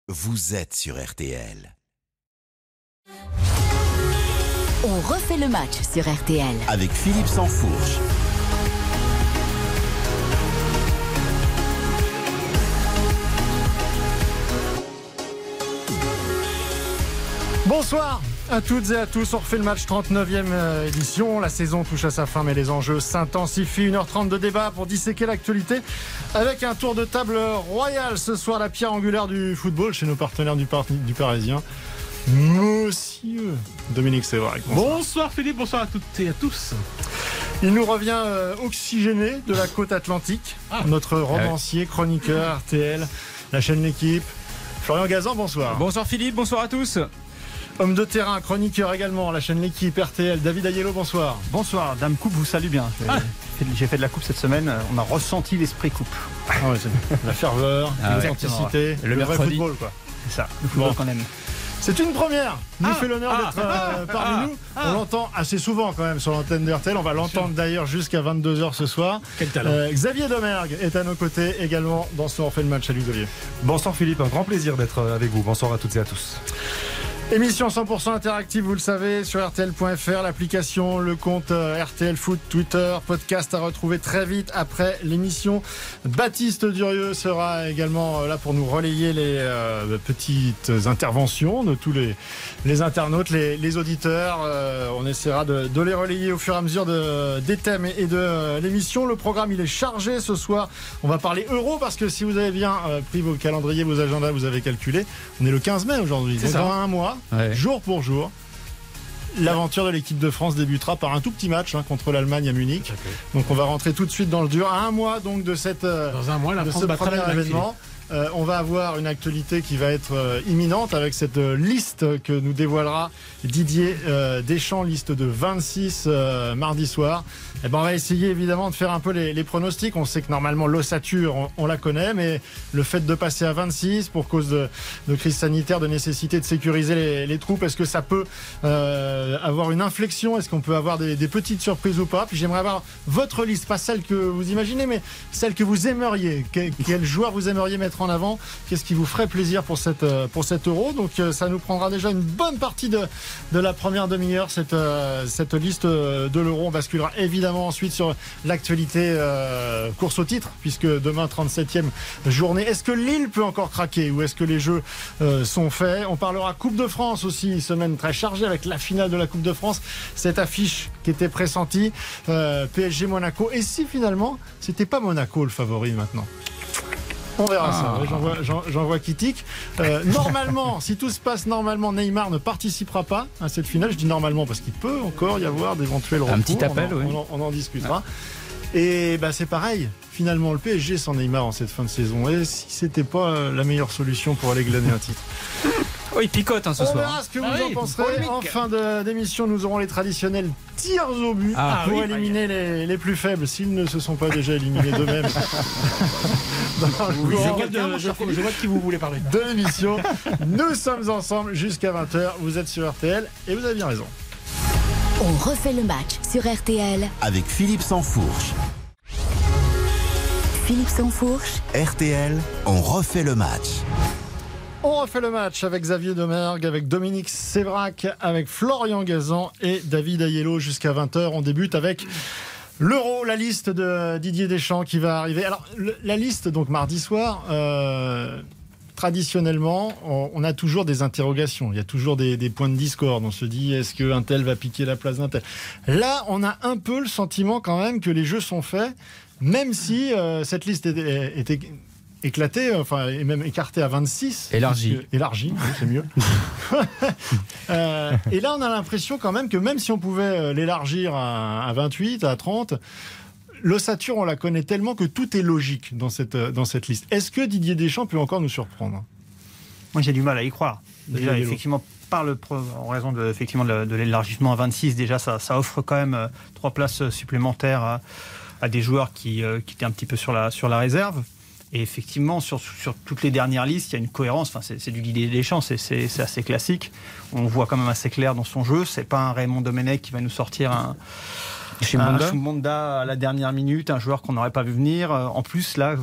vous êtes sur RTL. On refait le match sur RTL. Avec Philippe Sansfourche. Bonsoir à toutes et à tous, on refait le match 39e édition. La saison touche à sa fin mais les enjeux s'intensifient. 1h30 de débat pour disséquer l'actualité avec un tour de table royal. Ce soir, la pierre angulaire du football chez nos partenaires du Parisien, Monsieur Dominique Sévrac. Bonsoir Philippe, bonsoir à toutes et à tous. Il nous revient oxygéné de la côte atlantique, notre romancier, chroniqueur, RTL, la chaîne L'équipe. Florian Gazan, bonsoir. Bonsoir Philippe, bonsoir à tous. Homme de terrain, chroniqueur également, la chaîne L'équipe, RTL, David Ayello, bonsoir. Bonsoir, Dame Coupe vous salue bien. J'ai fait de la coupe cette semaine, on a ressenti l'esprit coupe. Ah ouais, c'est la ferveur, l'authenticité, le vrai mercredi. football, quoi. C'est ça, le football qu'on aime. C'est une première. Nous fait l'honneur d'être parmi nous. On l'entend assez souvent quand même sur l'antenne de RTL. On va l'entendre d'ailleurs jusqu'à 22h ce soir. Quel talent. Xavier Domergue est à nos côtés également dans ce On refait le match. Salut Xavier. Bonsoir Philippe, un grand plaisir d'être avec vous. Bonsoir à toutes et à tous. Émission 100% interactive, vous le savez, sur RTL.fr, l'application, le compte RTL Foot, Twitter, podcast à retrouver très vite après l'émission. Baptiste Durieux sera également là pour nous relayer les petites interventions de tous les internautes, les auditeurs. On essaiera de les relayer au fur et à mesure des thèmes et de l'émission. Le programme, il est chargé ce soir. On va parler euro parce que si vous avez bien pris vos calendriers, vos agendas, vous avez calculé, on est le 15 mai aujourd'hui. Donc dans un mois, jour pour jour, l'aventure de l'équipe de France débutera par un tout petit match contre l'Allemagne à Munich. Donc on va rentrer tout de suite dans le dur. À un mois donc de Dans un mois, la France ce battra premier événement. On va avoir une actualité qui va être imminente avec cette liste que nous dévoilera Didier Deschamps, liste de 26 mardi soir. Et ben on va essayer évidemment de faire un peu les pronostics. On sait que normalement l'ossature, on la connaît, mais le fait de passer à 26 pour cause de crise sanitaire, de nécessité de sécuriser les troupes, est-ce que ça peut avoir une inflexion? Est-ce qu'on peut avoir des petites surprises ou pas? Puis j'aimerais avoir votre liste, pas celle que vous imaginez, mais celle que vous aimeriez. Quel joueur vous aimeriez mettre en avant? Qu'est-ce qui vous ferait plaisir pour cet euro? Donc ça nous prendra déjà une bonne partie de la première demi-heure, cette liste de l'euro. On basculera évidemment ensuite sur l'actualité course au titre, puisque demain 37e journée. Est-ce que Lille peut encore craquer ou est-ce que les jeux sont faits? On parlera Coupe de France aussi, semaine très chargée avec la finale de la Coupe de France, cette affiche qui était pressentie, PSG Monaco. Et si finalement c'était pas Monaco le favori maintenant? On verra ça, j'en vois qui tique. Normalement, si tout se passe normalement, Neymar ne participera pas à cette finale. Je dis normalement parce qu'il peut encore y avoir d'éventuels recours. Un petit appel, on en discutera. Et c'est pareil, finalement le PSG sans Neymar en cette fin de saison. Et si c'était pas la meilleure solution pour aller glaner un titre? Il picote ce soir. On verra ce que vous en penserez. En fin d'émission, nous aurons les traditionnels tirs au but pour éliminer les plus faibles, s'ils ne se sont pas déjà éliminés d'eux-mêmes. Je vois de qui vous voulez parler. De l'émission. Nous sommes ensemble jusqu'à 20h. Vous êtes sur RTL et vous avez bien raison. On refait le match sur RTL. Avec Philippe Sansfourche. Philippe Sansfourche. RTL, on refait le match. On refait le match avec Xavier Domergue, avec Dominique Sévrac, avec Florian Gazan et David Ayello jusqu'à 20h. On débute avec l'Euro, la liste de Didier Deschamps qui va arriver. Alors, la liste, donc mardi soir, traditionnellement, on a toujours des interrogations. Il y a toujours des points de discorde. On se dit, est-ce qu'un tel va piquer la place d'un tel? Là, on a un peu le sentiment quand même que les jeux sont faits, même si cette liste était éclaté, et même écarté à 26. Élargi, oui, c'est mieux. Et là, on a l'impression quand même que même si on pouvait l'élargir à 28, à 30, l'ossature, on la connaît tellement que tout est logique dans cette liste. Est-ce que Didier Deschamps peut encore nous surprendre? Moi, j'ai du mal à y croire. Déjà, effectivement, en raison de l'élargissement à 26, déjà, ça offre quand même 3 places supplémentaires à des joueurs qui étaient un petit peu sur la réserve. Et effectivement, sur toutes les dernières listes, il y a une cohérence. Enfin, c'est du Didier Deschamps, c'est assez classique. On voit quand même assez clair dans son jeu. C'est pas un Raymond Domenech qui va nous sortir Chimbonda à la dernière minute, un joueur qu'on n'aurait pas vu venir. En plus, là,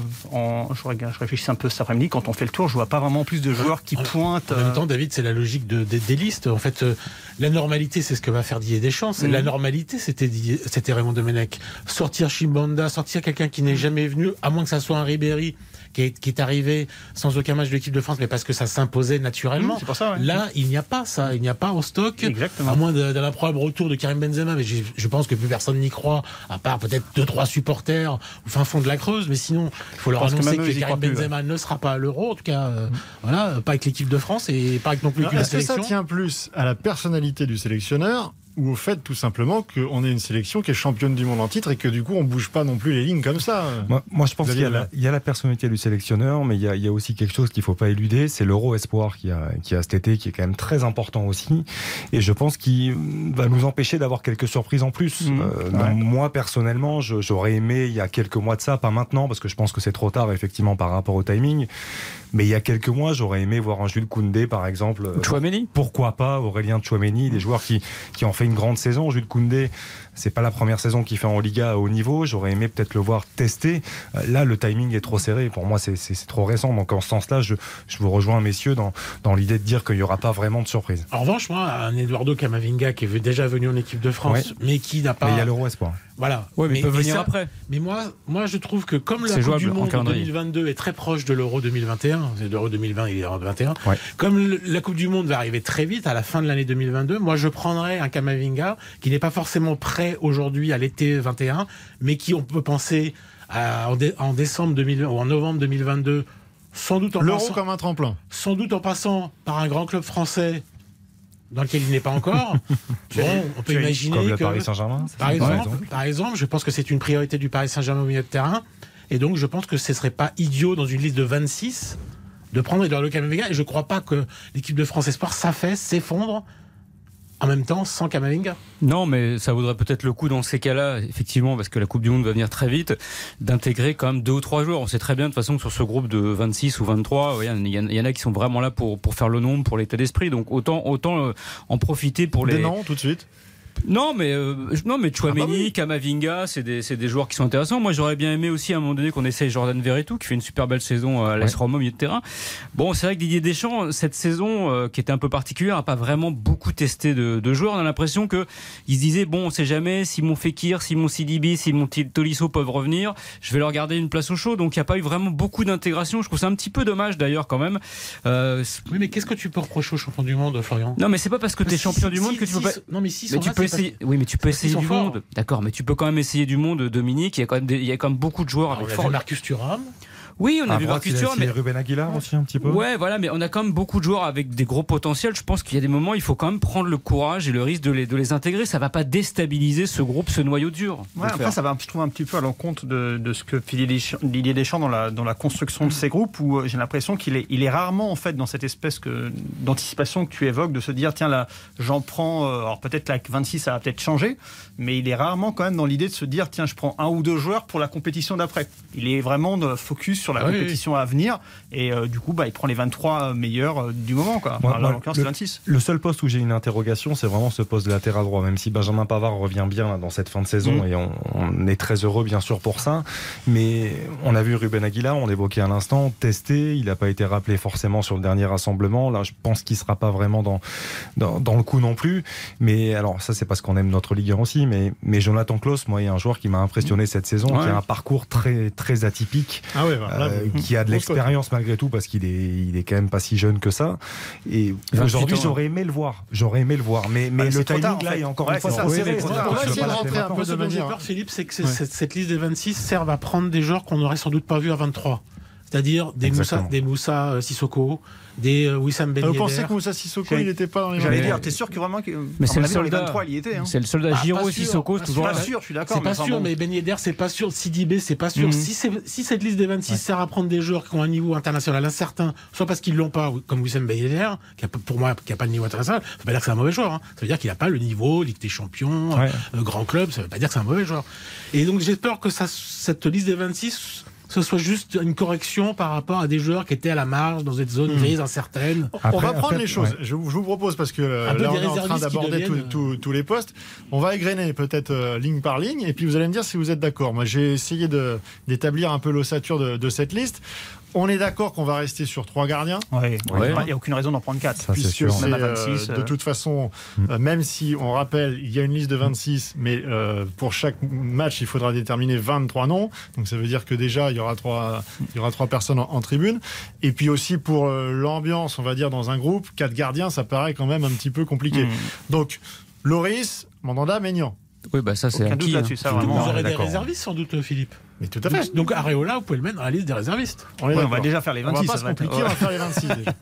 je réfléchis un peu cet après-midi, quand on fait le tour, je vois pas vraiment plus de joueurs qui pointent. En même temps, David, c'est la logique des listes. En fait, la normalité, c'est ce que va faire Didier Deschamps. La normalité, c'était Raymond Domenech. Sortir Chimbonda, sortir quelqu'un qui n'est jamais venu, à moins que ça soit un Ribéry qui est arrivé sans aucun match de l'équipe de France, mais parce que ça s'imposait naturellement. C'est pour ça, ouais. Là, il n'y a pas ça. Il n'y a pas au stock. Exactement. À moins d'un improbable retour de Karim Benzema, mais je pense que plus personne n'y croit, à part peut-être 2-3 supporters au fin fond de la Creuse. Mais sinon, il faut leur annoncer que Karim Benzema ne sera pas à l'Euro. En tout cas, voilà, pas avec l'équipe de France et pas avec non plus la sélection. Est-ce que ça tient plus à la personnalité du sélectionneur ou au fait tout simplement qu'on ait une sélection qui est championne du monde en titre et que du coup on bouge pas non plus les lignes comme ça? Moi je pense qu'il y a la personnalité du sélectionneur, mais il y a aussi quelque chose qu'il faut pas éluder, c'est l'Euro Espoir qui a cet été, qui est quand même très important aussi, et je pense qu'il va nous empêcher d'avoir quelques surprises en plus. Moi personnellement, j'aurais aimé il y a quelques mois de ça, pas maintenant parce que je pense que c'est trop tard effectivement par rapport au timing, mais il y a quelques mois j'aurais aimé voir un Jules Koundé par exemple. Tchouaméni, pourquoi pas Aurélien Tchouaméni, des joueurs qui ont fait une grande saison. Jules Koundé, c'est pas la première saison qu'il fait en Liga à haut niveau. J'aurais aimé peut-être le voir tester. Là, le timing est trop serré. Pour moi, c'est trop récent. Donc, en ce sens-là, je vous rejoins, messieurs, dans l'idée de dire qu'il n'y aura pas vraiment de surprise. En revanche, moi, un Eduardo Camavinga qui est déjà venu en équipe de France, mais qui n'a pas. Mais il y a l'Euro Espoir. Voilà. Ouais, mais il peut venir après. Mais moi, je trouve que comme la Coupe du Monde 2022 est très proche de l'Euro 2021, c'est l'Euro 2020, il est en 2021. Ouais. Comme la Coupe du Monde va arriver très vite à la fin de l'année 2022, moi, je prendrais un Camavinga qui n'est pas forcément prêt aujourd'hui à l'été 21, mais qui on peut penser en décembre 2020 ou en novembre 2022, sans doute en l'Euro passant comme un tremplin. Sans doute en passant par un grand club français dans lequel il n'est pas encore. Bon, on peut imaginer comme le que Paris Saint-Germain. Par exemple, je pense que c'est une priorité du Paris Saint-Germain au milieu de terrain, et donc je pense que ce serait pas idiot dans une liste de 26 de prendre Eduardo Camavinga, et je crois pas que l'équipe de France Espoir s'affaisse, s'effondre en même temps sans Camavinga. Non, mais ça vaudrait peut-être le coup dans ces cas-là, effectivement, parce que la Coupe du Monde va venir très vite, d'intégrer quand même 2 ou 3 joueurs. On sait très bien de toute façon que sur ce groupe de 26 ou 23, il y en a qui sont vraiment là pour faire le nombre, pour l'état d'esprit. Donc autant en profiter pour les... Des noms tout de suite. Non, mais Tchouaméni, Camavinga, c'est des joueurs qui sont intéressants. Moi, j'aurais bien aimé aussi à un moment donné qu'on essaye Jordan Verretou, qui fait une super belle saison à l'AS Roma au milieu de terrain. Bon, c'est vrai que Didier Deschamps, cette saison qui était un peu particulière, n'a pas vraiment beaucoup testé de joueurs. On a l'impression que il se disait bon, on sait jamais si mon Fekir, si mon Sidibe, si mon Tolisso peuvent revenir, je vais leur garder une place au chaud. Donc il n'y a pas eu vraiment beaucoup d'intégration. Je trouve ça un petit peu dommage d'ailleurs quand même. Oui, mais qu'est-ce que tu peux reprocher aux champions du monde, Florian? Non, mais c'est pas parce que tu es champion du monde que tu peux pas. Non, mais si tu peux essayer. Oui, mais tu peux essayer du monde. D'accord, mais tu peux quand même essayer du monde, Dominique. Il y a quand même beaucoup de joueurs avec fort. Marcus Thuram. Oui, on a vu Marcus Thuram, mais Ruben Aguilar aussi un petit peu. Ouais, voilà, mais on a quand même beaucoup de joueurs avec des gros potentiels. Je pense qu'il y a des moments, il faut quand même prendre le courage et le risque de les intégrer. Ça va pas déstabiliser ce groupe, ce noyau dur. Ouais, après, ça va, je trouve, un petit peu à l'encontre de ce que fait Didier Deschamps dans la construction de ces groupes, où j'ai l'impression qu'il est rarement en fait dans cette espèce d'anticipation que tu évoques, de se dire tiens là, j'en prends. Alors peut-être là, 26, ça va peut-être changer, mais il est rarement quand même dans l'idée de se dire tiens, je prends 1 ou 2 joueurs pour la compétition d'après. Il est vraiment focus sur la compétition à venir, et du coup il prend les 23 meilleurs du moment, quoi. Là, en l'occurrence, c'est 26. Le seul poste où j'ai une interrogation, c'est vraiment ce poste de latéral droit, même si Benjamin Pavard revient bien là, dans cette fin de saison, et on est très heureux bien sûr pour ça, mais on a vu Ruben Aguilar, on l'évoquait à l'instant, testé, il n'a pas été rappelé forcément sur le dernier rassemblement. Là je pense qu'il ne sera pas vraiment dans le coup non plus, mais alors ça c'est parce qu'on aime notre Ligue 1 aussi, mais Jonathan Klaus, moi il y a un joueur qui m'a impressionné cette saison, qui a un parcours très, très atypique, qui a de l'expérience malgré tout, parce qu'il est quand même pas si jeune que ça, et aujourd'hui j'aurais aimé le voir, mais le timing là est encore une fois trop serré. On va essayer de rentrer un peu de manière. J'ai peur, Philippe, c'est que cette liste des 26 serve à prendre des joueurs qu'on n'aurait sans doute pas vus à 23. C'est-à-dire des Moussa Sissoko, des Wissam Ben Yedder. Vous pensez que Moussa Sissoko, il n'était pas dans les 23? J'allais dire, t'es sûr que vraiment que. Mais c'est le soldat. soldat. 23, il y était. C'est le soldat. Giroud, Sissoko, c'est toujours là. Pas sûr, je suis d'accord. C'est pas sûr, mais Ben Yedder, c'est pas sûr. Sidibé, c'est pas sûr. Si cette liste des 26 sert à prendre des joueurs qui ont un niveau international incertain, soit parce qu'ils l'ont pas, comme Wissam Ben Yedder, pour moi, qui a pas le niveau international, ça veut pas dire que c'est un mauvais joueur. Ça veut dire qu'il a pas le niveau Ligue des Champions, grand club. Ça veut pas dire que c'est un mauvais joueur. Et donc j'ai peur que cette liste des 26 ce soit juste une correction par rapport à des joueurs qui étaient à la marge, dans une zone grise incertaine. On va prendre les choses. Je vous propose, parce que là, on est en train d'aborder tous les postes, on va égrener peut-être ligne par ligne, et puis vous allez me dire si vous êtes d'accord. Moi, j'ai essayé d'établir un peu l'ossature de cette liste. On est d'accord qu'on va rester sur 3 gardiens. Oui. Il n'y a aucune raison d'en prendre 4. Ça, puisque c'est, même à 26, de toute façon, même si on rappelle, il y a une liste de 26, mais pour chaque match, il faudra déterminer 23 noms. Donc ça veut dire que déjà, il y aura 3 personnes en tribune. Et puis aussi pour l'ambiance, on va dire, dans un groupe, 4 gardiens, ça paraît quand même un petit peu compliqué. Donc, Loris, Mandanda, Maignan. Oui, ça c'est aucun doute là-dessus. Ça, vraiment, vous aurez des réservistes sans doute, Philippe. Mais tout à fait. Donc Areola, vous pouvez le mettre dans la liste des réservistes. On va déjà faire les 26. On va pas se compliquer, on va faire les 26 déjà.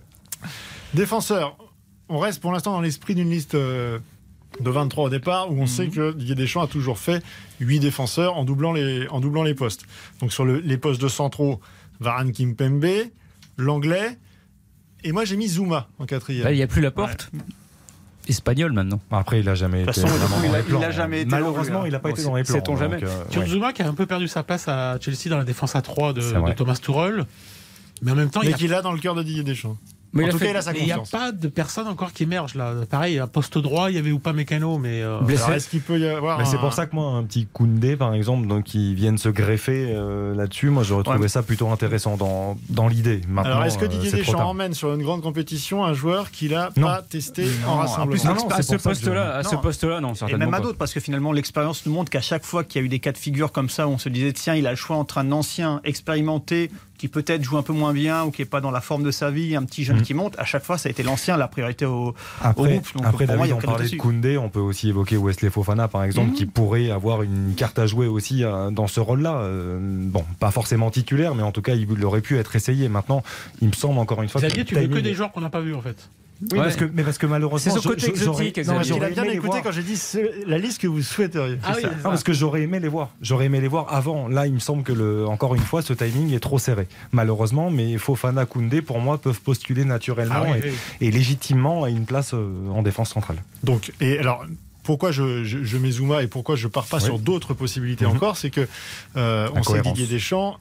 Défenseurs, on reste pour l'instant dans l'esprit d'une liste de 23 au départ, où on sait que Didier Deschamps a toujours fait 8 défenseurs en doublant les postes. Donc sur les postes de centraux, Varane, Kimpembe, l'anglais, et moi j'ai mis Zouma en 4e. Il n'y a plus Laporte. Espagnol maintenant. Après, il n'a jamais été. Malheureusement, il n'a pas été dans les plans. Sait-on jamais. Zouma qui a un peu perdu sa place à Chelsea dans la défense à 3 de Thomas Tuchel. Mais en même temps, qu'il a dans le cœur de Didier Deschamps. Mais en tout cas, il a sa confiance. Il n'y a pas de personne encore qui émerge là. Pareil, à poste droit, il y avait ou pas Mécano, mais est-ce qu'il peut y avoir c'est pour ça que moi, un petit Koundé, par exemple, donc qui viennent se greffer là-dessus, moi j'aurais trouvé ça plutôt intéressant dans l'idée. Maintenant, alors, est-ce que Didier Deschamps emmène sur une grande compétition un joueur qu'il n'a pas testé en rassemblement? À ce poste-là, non, certainement. Et même à d'autres, parce que finalement, l'expérience nous montre qu'à chaque fois qu'il y a eu des cas de figure comme ça, où on se disait, tiens, il a le choix entre un ancien expérimenté qui peut-être joue un peu moins bien ou qui n'est pas dans la forme de sa vie, un petit jeune qui monte, à chaque fois ça a été l'ancien, la priorité au groupe. Donc, après David, on parlait de Koundé, on peut aussi évoquer Wesley Fofana par exemple, qui pourrait avoir une carte à jouer aussi dans ce rôle-là. Bon, pas forcément titulaire, mais en tout cas il aurait pu être essayé. Maintenant, il me semble encore une fois Xavier, tu veux que des joueurs qu'on n'a pas vus en fait. Oui, parce que malheureusement, c'est son côté exotique. Il a bien écouté quand j'ai dit la liste que vous souhaiteriez. Parce que j'aurais aimé les voir. J'aurais aimé les voir avant. Là, il me semble que encore une fois, ce timing est trop serré. Malheureusement, mais Fofana, Koundé, pour moi, peuvent postuler naturellement et légitimement à une place en défense centrale. Donc, et alors. Pourquoi je mets Zouma et pourquoi je pars pas sur d'autres possibilités encore, c'est que on sait que Didier Deschamps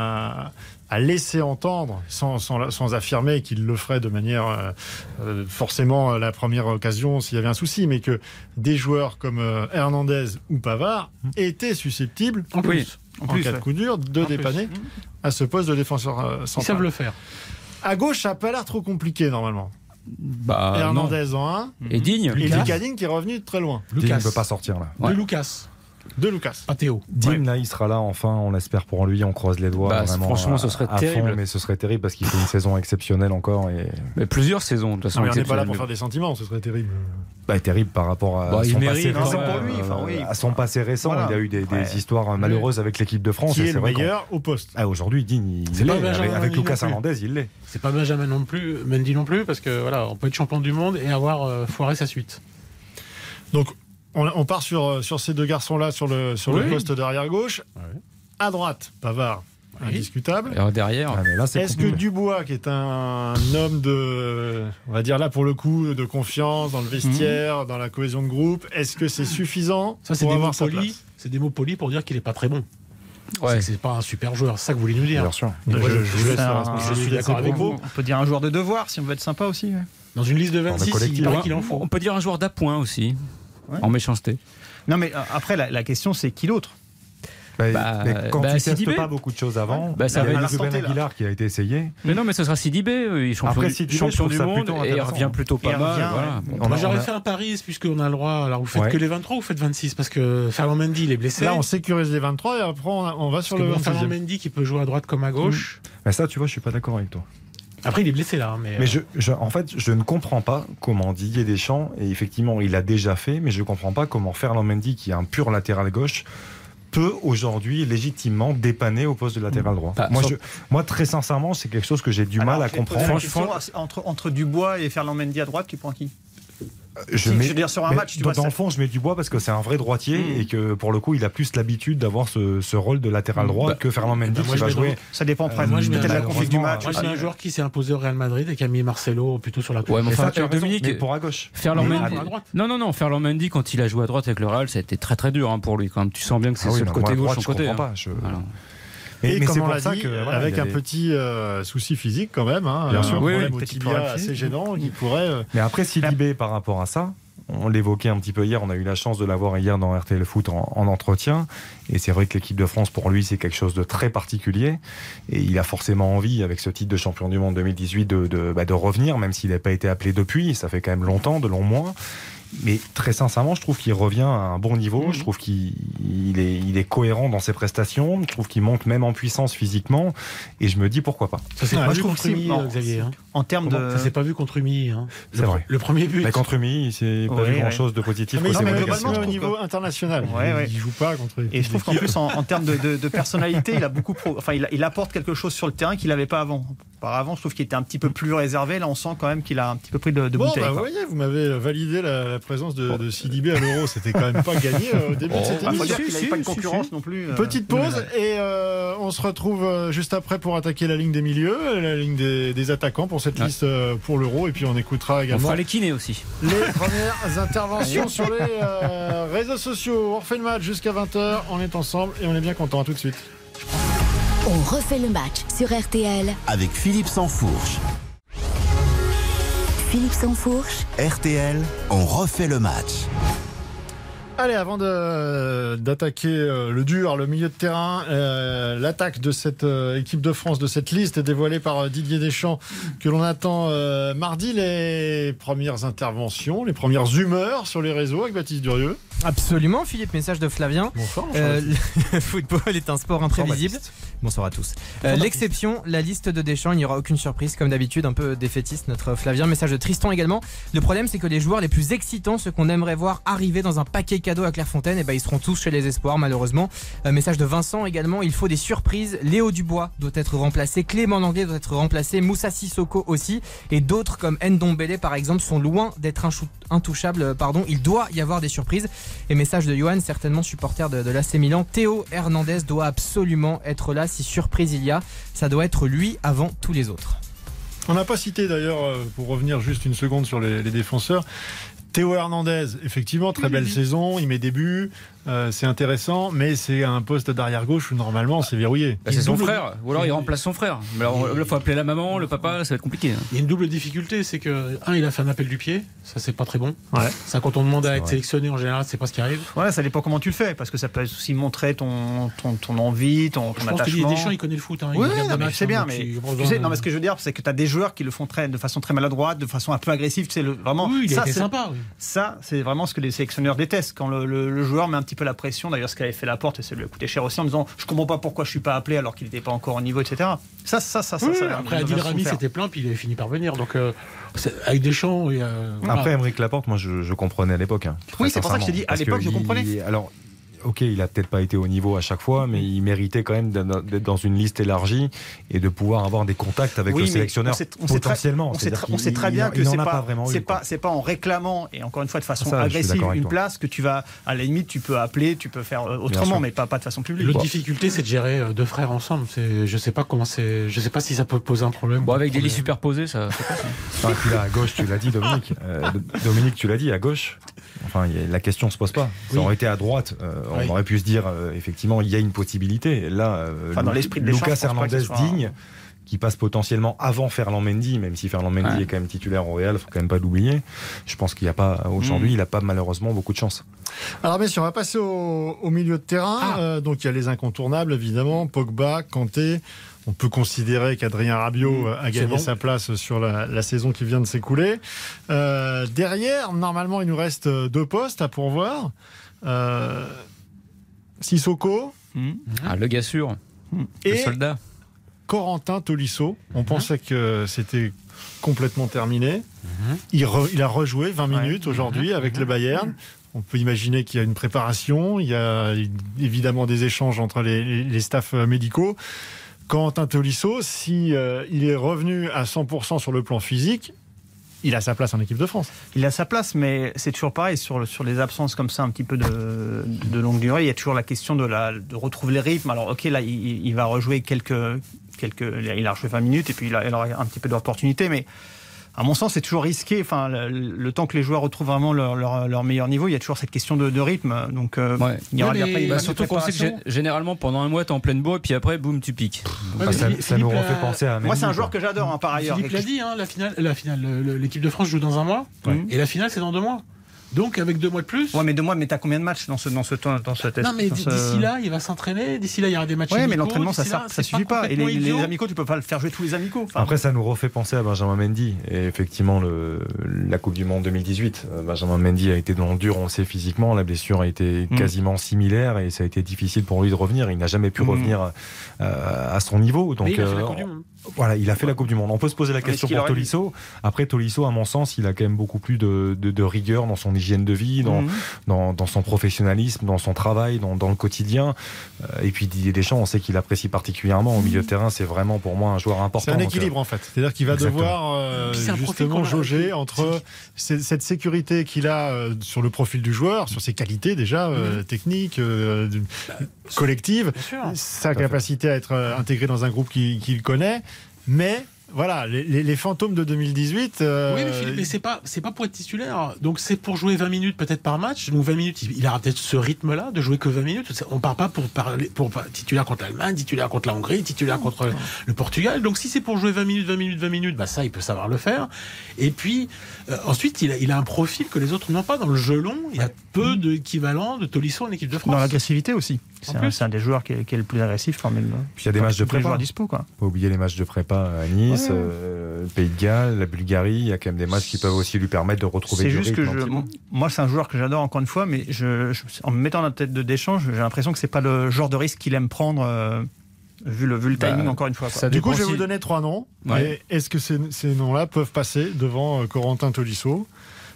a laissé entendre, sans affirmer qu'il le ferait de manière forcément la première occasion s'il y avait un souci, mais que des joueurs comme Hernandez ou Pavard étaient susceptibles, en cas de coup dur, de dépanner à ce poste de défenseur central. Ils savent le faire. À gauche, ça n'a pas l'air trop compliqué normalement. Hernandez en 1 et Digne et Lucas Digne qui est revenu de très loin. Digne ne peut pas sortir là. De Lucas. Pas Théo. Digne là, il sera là enfin, on l'espère pour lui, on croise les doigts. Vraiment, franchement, ce serait terrible. Mais ce serait terrible parce qu'il fait une saison exceptionnelle encore. Mais plusieurs saisons de toute façon. On n'est pas là pour faire des sentiments, ce serait terrible. Terrible par rapport à son passé récent. À son passé récent, il a eu des histoires malheureuses avec l'équipe de France. Qui est le meilleur au poste. Aujourd'hui, Digne, il l'est. Avec Lucas Hernandez, il l'est. C'est pas Benjamin non plus, Mendy non plus, parce que voilà, on peut être champion du monde et avoir foiré sa suite. Donc, on part sur ces deux garçons-là sur le poste d'arrière gauche. À droite, Pavard. Indiscutable. Et derrière, est-ce que Dubois, qui est un homme on va dire là pour le coup, de confiance dans le vestiaire, dans la cohésion de groupe, est-ce que c'est suffisant? Ça, c'est des mots polis. C'est des mots polis pour dire qu'il est pas très bon. C'est pas un super joueur, c'est ça que vous voulez nous dire. Bien sûr. Je suis d'accord avec vous. On peut dire un joueur de devoir si on veut être sympa aussi. Dans une liste de 26, il paraît qu'il en faut. On peut dire un joueur d'appoint aussi, en méchanceté. Non, mais après, la question, c'est qui l'autre? Quand tu testes pas beaucoup de choses avant, ça il y a Ruben Aguilar qui a été essayé. Mais non, mais ce sera Sidibé, il est champion du monde et il revient plutôt pas mal. Moi, j'aurais fait un pari puisqu'on a le droit. Alors vous faites que les 23 ou vous faites 26 parce que Ferland Mendy il est blessé. Là on sécurise les 23 et après on va sur le 26. Ferland Mendy qui peut jouer à droite comme à gauche. Mais ça, tu vois, je suis pas d'accord avec toi. Après, il est blessé là. Mais en fait, je ne comprends pas comment Didier Deschamps, et effectivement, il a déjà fait, mais je ne comprends pas comment Ferland Mendy, qui est un pur latéral gauche, peut aujourd'hui légitimement dépanner au poste de latéral droit. Moi, très sincèrement, c'est quelque chose que j'ai du mal à comprendre. Entre Dubois et Ferland Mendy à droite, tu prends qui? Je veux dire, sur un match, dans le fond, je mets Dubois parce que c'est un vrai droitier et que pour le coup, il a plus l'habitude d'avoir ce rôle de latéral droit que Ferland Mendy qui va jouer. Ça dépend peut-être de la config du match. Moi, c'est un joueur qui s'est imposé au Real Madrid et qui a mis Marcelo plutôt sur la touche. Mais pour à gauche. Ferland Mendy, quand il a joué à droite avec le Real, ça a été très très dur pour lui. Quand tu sens bien que c'est le côté gauche, son côté. Et comme on l'a dit, avec un petit souci physique quand même. Bien sûr. Un problème au tibia assez gênant qui pourrait... Mais après, Sidibé, par rapport à ça, on l'évoquait un petit peu hier, on a eu la chance de l'avoir hier dans RTL Foot en entretien, et c'est vrai que l'équipe de France, pour lui, c'est quelque chose de très particulier, et il a forcément envie, avec ce titre de champion du monde 2018, de revenir, même s'il n'a pas été appelé depuis, ça fait quand même longtemps, de longs mois. Mais très sincèrement, je trouve qu'il revient à un bon niveau. Je trouve qu'il est cohérent dans ses prestations. Je trouve qu'il monte même en puissance physiquement. Et je me dis pourquoi pas. Ça s'est pas vu contre Umi, Xavier. En termes de... Ça s'est pas vu contre Umi. C'est vrai. Le premier but. Mais contre Umi, c'est pas vu grand-chose de positif. Mais globalement, au niveau international, il joue pas contre. Et je trouve qu'en plus, en termes de personnalité, il a beaucoup. Il apporte quelque chose sur le terrain qu'il n'avait pas avant. Auparavant, je trouve qu'il était un petit peu plus réservé. Là, on sent quand même qu'il a un petit peu pris de bouteille. Vous voyez, vous m'avez validé la présence de Sidibé à l'Euro. C'était quand même pas gagné au début de cette émission. Il faut dire qu'il n'avait pas de concurrence non plus. Petite pause et on se retrouve juste après pour attaquer la ligne des milieux, la ligne des attaquants pour cette liste pour l'Euro. Et puis on écoutera également. On fera les kinés aussi. Les premières interventions sur les réseaux sociaux. On refait le match jusqu'à 20h. On est ensemble et on est bien content. À tout de suite. On refait le match sur RTL avec Philippe Sansfourche. Philippe Sansfourche. RTL, on refait le match. Allez, avant d'attaquer le dur, le milieu de terrain, l'attaque de cette équipe de France, de cette liste dévoilée par Didier Deschamps que l'on attend mardi, les premières interventions, les premières humeurs sur les réseaux avec Baptiste Durieux. Absolument, Philippe, message de Flavien. Bonsoir. Le football est un sport imprévisible. Bonsoir à tous. L'exception, la liste de Deschamps, il n'y aura aucune surprise, comme d'habitude, un peu défaitiste notre Flavien. Message de Tristan également. Le problème, c'est que les joueurs les plus excitants, ceux qu'on aimerait voir arriver dans un paquet cadeau à Clairefontaine, ils seront tous chez les espoirs, malheureusement. Message de Vincent également, il faut des surprises. Léo Dubois doit être remplacé, Clément Langlais doit être remplacé, Moussa Sissoko aussi, et d'autres comme Ndombele par exemple sont loin d'être intouchables. Il doit y avoir des surprises. Et message de Johan, certainement supporter de l'AC Milan, Théo Hernandez doit absolument être là. Si surprise il y a, ça doit être lui avant tous les autres. On n'a pas cité d'ailleurs, pour revenir juste une seconde sur les défenseurs, Théo Hernandez, effectivement, très belle saison, il met des buts, c'est intéressant, mais c'est un poste d'arrière gauche où normalement c'est verrouillé. C'est son frère, ou alors il remplace son frère. Mais alors il faut appeler la maman, le papa, ça va être compliqué. Il y a une double difficulté, c'est que il a fait un appel du pied, ça c'est pas très bon. Ça, quand on demande à être sélectionné en général, c'est pas ce qui arrive. Ça dépend comment tu le fais, parce que ça peut aussi montrer ton envie, ton attachement. Je pense que Deschamps, il connaît le foot. C'est bien, mais tu sais, ce que je veux dire, c'est que tu as des joueurs qui le font de façon très maladroite, de façon un peu agressive. Vraiment, oui, il a été sympa. Ça, c'est vraiment ce que les sélectionneurs détestent, quand le joueur met un petit peu la pression. D'ailleurs, ce qu'avait fait Laporte, et ça lui a coûté cher aussi, en disant je comprends pas pourquoi je suis pas appelé alors qu'il n'était pas encore au niveau, etc. Ça. Après, Adil Rami s'était plaint, puis il avait fini par venir. Donc, avec Deschamps. Après, Aymeric Laporte, moi, je comprenais à l'époque. Oui, c'est pour ça que je t'ai dit, à l'époque, je comprenais. Alors, ok, il a peut-être pas été au niveau à chaque fois, mais il méritait quand même d'être dans une liste élargie et de pouvoir avoir des contacts avec le sélectionneur potentiellement. On sait très bien que c'est pas en réclamant, et encore une fois de façon agressive, une place que tu vas, à la limite, tu peux appeler, tu peux faire autrement, mais pas de façon publique. L'autre difficulté, c'est de gérer deux frères ensemble. Je sais pas si ça peut poser un problème. Avec des lits superposés, ça passe. Puis là, à gauche, tu l'as dit, Dominique. Dominique, tu l'as dit, à gauche. Enfin, la question se pose pas. Ça aurait été à droite. On aurait pu se dire, effectivement, il y a une possibilité. Là, dans l'esprit de Lucas Hernandez digne, qui passe potentiellement avant Ferland Mendy, même si Ferland Mendy est quand même titulaire au Real, faut quand même pas l'oublier. Je pense qu'il n'y a pas, aujourd'hui, il n'a pas malheureusement beaucoup de chance. Alors, messieurs, on va passer au milieu de terrain. Donc, il y a les incontournables, évidemment. Pogba, Kanté. On peut considérer qu'Adrien Rabiot a gagné sa place sur la saison qui vient de s'écouler. Derrière, normalement, il nous reste 2 postes à pourvoir. Sissoko. Le gars sûr. Et le soldat. Corentin Tolisso. On pensait que c'était complètement terminé. Il a rejoué 20 minutes aujourd'hui avec le Bayern. On peut imaginer qu'il y a une préparation. Il y a évidemment des échanges entre les staffs médicaux. Corentin Tolisso, si il est revenu à 100% sur le plan physique, il a sa place en équipe de France. Il a sa place, mais c'est toujours pareil sur les absences comme ça, un petit peu de longue durée. Il y a toujours la question de retrouver les rythmes. Alors, ok, là, il va rejouer quelques. Il a rejoué 20 minutes et puis il aura un petit peu d'opportunité, mais à mon sens, c'est toujours risqué. Enfin, le temps que les joueurs retrouvent vraiment leur meilleur niveau, il y a toujours cette question de rythme. Donc, il y aura surtout qu'on sait que généralement, pendant un mois, t'es en pleine bourre, et puis après, boum, tu piques. Ça nous refait penser à... Moi, c'est un joueur que j'adore, par ailleurs. Philippe l'a dit, la finale, l'équipe de France joue dans un mois, et la finale, c'est dans 2 mois. Donc, avec 2 mois de plus. Ouais, mais 2 mois, mais t'as combien de matchs dans ce test? Non, mais d'ici là, il va s'entraîner. D'ici là, il y aura des matchs. Ouais, mais l'entraînement, ça suffit pas. Et les amicaux, tu peux pas le faire jouer tous les amicaux. Enfin, après, ça nous refait penser à Benjamin Mendy. Et effectivement, la Coupe du Monde 2018, Benjamin Mendy a été dans le dur, on le sait physiquement. La blessure a été quasiment similaire et ça a été difficile pour lui de revenir. Il n'a jamais pu revenir à son niveau. Donc, il a fait la Coupe du Monde. Voilà, il a fait la Coupe du Monde. On peut se poser la question pour Tolisso. Après, Tolisso, à mon sens, il a quand même beaucoup plus de rigueur dans son hygiène de vie, dans son professionnalisme, dans son travail, dans le quotidien. Et puis Didier Deschamps, on sait qu'il apprécie particulièrement. Au milieu de terrain, c'est vraiment pour moi un joueur important. C'est un équilibre en fait. C'est-à-dire qu'il va devoir justement jauger entre cette sécurité qu'il a sur le profil du joueur, sur ses qualités déjà techniques, collectives, sa capacité à être intégré dans un groupe qu'il connaît. Mais voilà, les fantômes de 2018. Oui, mais Philippe, mais c'est pas pour être titulaire. Donc c'est pour jouer 20 minutes peut-être par match. Donc 20 minutes, il aura peut-être ce rythme-là de jouer que 20 minutes. On part pas pour titulaire contre l'Allemagne, titulaire contre la Hongrie, titulaire contre le Portugal. Donc si c'est pour jouer 20 minutes, bah ça, il peut savoir le faire. Et puis ensuite, il a un profil que les autres n'ont pas. Dans le jeu long, il y a peu d'équivalent de Tolisso en équipe de France. Dans l'agressivité aussi. C'est un des joueurs qui est le plus agressif. Puis il y a des matchs de prépa. Dispo, quoi. Faut oublier les matchs de prépa à Nice, le Pays de Galles, la Bulgarie. Il y a quand même des matchs qui peuvent aussi lui permettre de retrouver du rythme. C'est juste que moi, c'est un joueur que j'adore encore une fois, mais en me mettant dans la tête de Deschamps, j'ai l'impression que c'est pas le genre de risque qu'il aime prendre. Vu le timing, encore une fois. Du coup, je vais vous donner 3 noms. Et est-ce que ces noms-là peuvent passer devant Corentin Tolisso,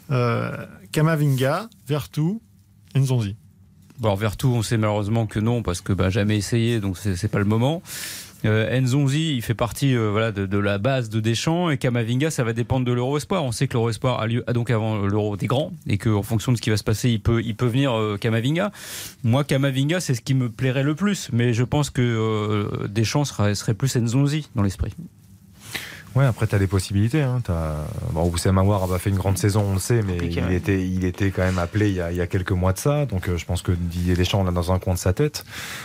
Camavinga, Vertu, Nzonzi? Bon, Vertu, on sait malheureusement que non, parce que jamais essayé, donc c'est pas le moment. Nzonzi, il fait partie de la base de Deschamps, et Camavinga, ça va dépendre de l'Euro Espoir. On sait que l'Euro Espoir a lieu donc avant l'Euro des grands, et qu'en fonction de ce qui va se passer, il peut venir Camavinga. Moi, Camavinga, c'est ce qui me plairait le plus, mais je pense que Deschamps serait plus Nzonzi dans l'esprit. Ouais, après t'as des possibilités. Oussem Aouar a fait une grande saison, on le sait, mais il était quand même appelé il y a quelques mois de ça. Donc je pense que Didier Deschamps l'a dans un coin de sa tête.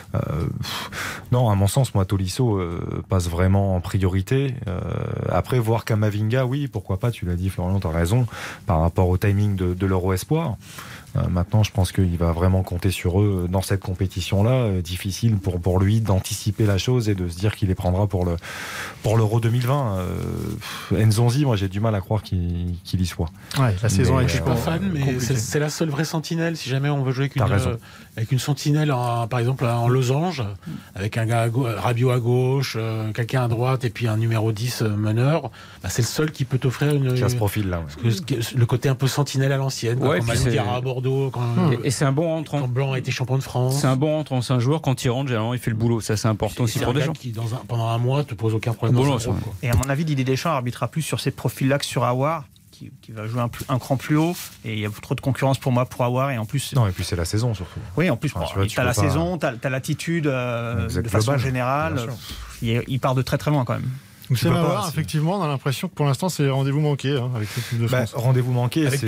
Non, à mon sens, moi Tolisso passe vraiment en priorité. Après, voir Camavinga, oui, pourquoi pas. Tu l'as dit, Florian, t'as raison. Par rapport au timing de l'Euro Espoir. Maintenant, je pense qu'il va vraiment compter sur eux dans cette compétition-là. Difficile pour lui d'anticiper la chose et de se dire qu'il les prendra pour l'Euro 2020. Nzonzi, moi, j'ai du mal à croire qu'il y soit. Ouais, la saison je suis pas fan, mais c'est la seule vraie sentinelle. Si jamais on veut jouer avec une sentinelle, par exemple en losange, avec un gars Rabiot à gauche, quelqu'un à droite et puis un numéro 10 meneur, c'est le seul qui peut t'offrir ce profil-là. Le côté un peu sentinelle à l'ancienne. À Bordeaux, et c'est un bon rentrant. Quand Blanc a été champion de France. C'est un bon rentrant. C'est un joueur, quand il rentre, généralement, il fait le boulot. Ça, c'est important aussi pour des gens. Qui, pendant un mois, te pose aucun problème. Et à mon avis, Didier Deschamps arbitrera plus sur ces profils-là que sur Aouar, qui va jouer un cran plus haut. Et il y a trop de concurrence pour moi pour Aouar. Et en plus. Non, et puis c'est la saison surtout. Oui, en plus, t'as la saison, t'as l'attitude de façon générale. Il part de très très loin quand même. Oussem Aouar, effectivement, on a l'impression que pour l'instant c'est rendez-vous manqué avec l'équipe de France. Rendez-vous manqué, c'est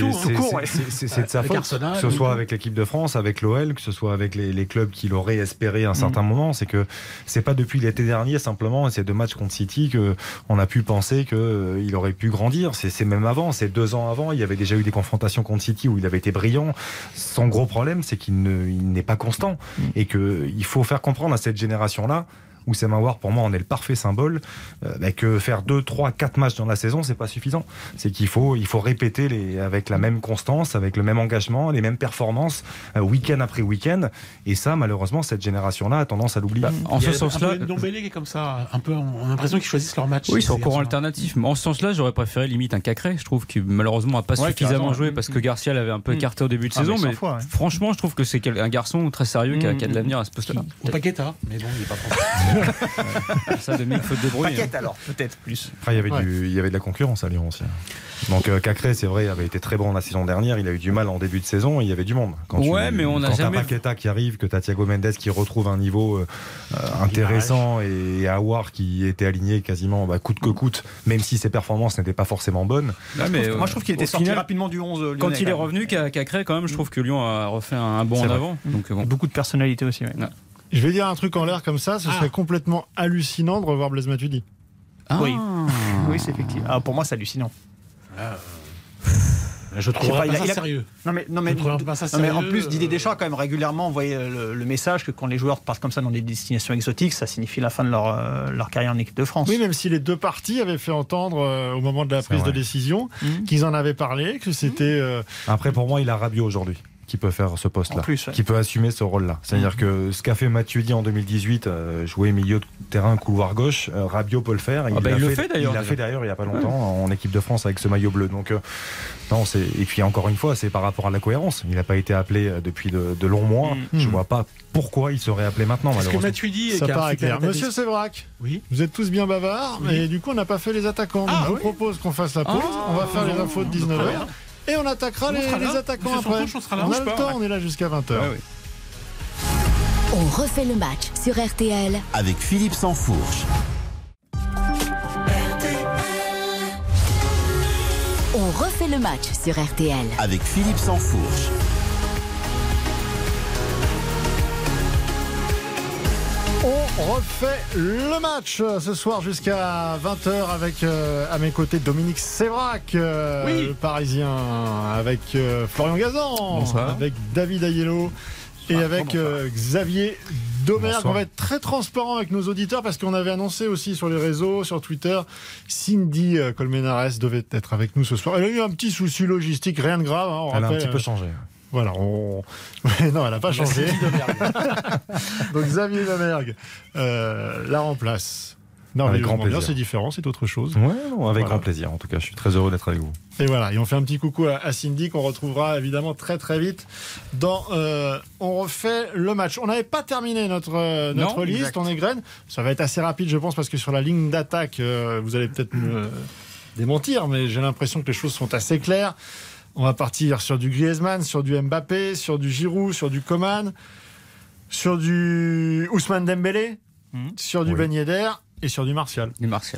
de sa faute. Arsenal, que ce soit avec l'équipe de France, avec l'OL, que ce soit avec les clubs qui l'auraient espéré à un certain moment. C'est que c'est pas depuis l'été dernier simplement, ces 2 matchs contre City, qu'on a pu penser qu'il aurait pu grandir. C'est même avant, c'est 2 ans avant. Il y avait déjà eu des confrontations contre City où il avait été brillant. Son gros problème, c'est qu'il n'est pas constant et qu'il faut faire comprendre à cette génération-là. Oussem Aouar, pour moi, on est le parfait symbole que faire 2, 3, 4 matchs dans la saison, c'est pas suffisant. C'est qu'il faut répéter avec la même constance, avec le même engagement, les mêmes performances, week-end après week-end. Et ça, malheureusement, cette génération-là a tendance à l'oublier. En ce sens-là, Ndombele qui est comme ça, un peu, on a l'impression qu'ils choisissent leur match. Oui, c'est encore alternatif. Mais en ce sens-là, j'aurais préféré limite un Cacré. Je trouve qu'il malheureusement n'a pas suffisamment joué parce que Garcia l'avait un peu écarté au début de saison. Mais franchement, je trouve que c'est un garçon très sérieux qui a de l'avenir à ce poste-là. Ou Paqueta, mais bon, il n'est pas français. Ça, Dominique, faut te débrouiller. Paquette alors, peut-être plus. Après, il y avait de la concurrence à Lyon aussi. Donc Cacré, c'est vrai, avait été très bon la saison dernière. Il a eu du mal en début de saison. Il y avait du monde. Mais on n'a jamais. Quand t'as Paqueta qui arrive, que t'as Thiago Mendes qui retrouve un niveau intéressant et Aouar qui était aligné quasiment coûte que coûte, même si ses performances n'étaient pas forcément bonnes. Moi, je trouve qu'il était sorti rapidement du 11 lyonnais. Quand il est revenu, Cacré, quand même, je trouve que Lyon a refait un bond en avant. Donc, beaucoup de personnalité aussi. Ouais. Je vais dire un truc en l'air comme ça, ce serait complètement hallucinant de revoir Blaise Matuidi. Oui, c'est effectivement. Pour moi, c'est hallucinant. Je trouve pas ça sérieux. Non mais en plus, Didier Deschamps a quand même régulièrement envoyé le message que quand les joueurs partent comme ça dans des destinations exotiques, ça signifie la fin de leur carrière en équipe de France. Oui, même si les deux parties avaient fait entendre au moment de la prise de décision qu'ils en avaient parlé, que c'était... Après, pour moi, il a Rabiot aujourd'hui qui peut faire ce poste-là, qui peut assumer ce rôle-là. C'est-à-dire que ce qu'a fait Matuidi en 2020, jouer milieu de terrain, couloir gauche, Rabiot peut le faire. Il l'a fait d'ailleurs il n'y a pas longtemps en équipe de France avec ce maillot bleu. Donc, et puis encore une fois, c'est par rapport à la cohérence. Il n'a pas été appelé depuis de longs mois. Je ne vois pas pourquoi il serait appelé maintenant, malheureusement. Parce que Matuidi, ça paraît clair. Monsieur Sévrac, vous êtes tous bien bavards, et du coup, on n'a pas fait les attaquants. Je vous propose qu'on fasse la pause. On va faire les infos de 19h. Et on attaquera les attaquants après. On a le temps, on est là jusqu'à 20h. On refait le match sur RTL avec Philippe Sansfourche. On refait le match sur RTL avec Philippe Sansfourche. On refait le match ce soir jusqu'à 20h avec à mes côtés Dominique Sévrac, le Parisien, avec Florian Gazan, avec David Aiello et avec Xavier Domergue. On va être très transparent avec nos auditeurs parce qu'on avait annoncé aussi sur les réseaux, sur Twitter, Cindy Colmenares devait être avec nous ce soir. Elle a eu un petit souci logistique, rien de grave. Elle a un petit peu changé. Voilà, non, elle n'a pas changé. Donc Xavier Domergue la remplace. Non, avec grand plaisir. C'est différent, c'est autre chose. Avec grand plaisir. En tout cas, je suis très heureux d'être avec vous. Et voilà, et on fait un petit coucou à Cindy qu'on retrouvera évidemment très très vite dans On refait le match. On n'avait pas terminé notre liste, exact. On égrène. Ça va être assez rapide, je pense, parce que sur la ligne d'attaque, vous allez peut-être me démentir, mais j'ai l'impression que les choses sont assez claires. On va partir sur du Griezmann, sur du Mbappé, sur du Giroud, sur du Coman, sur du Ousmane Dembélé, sur du Ben Yedder et sur du Martial.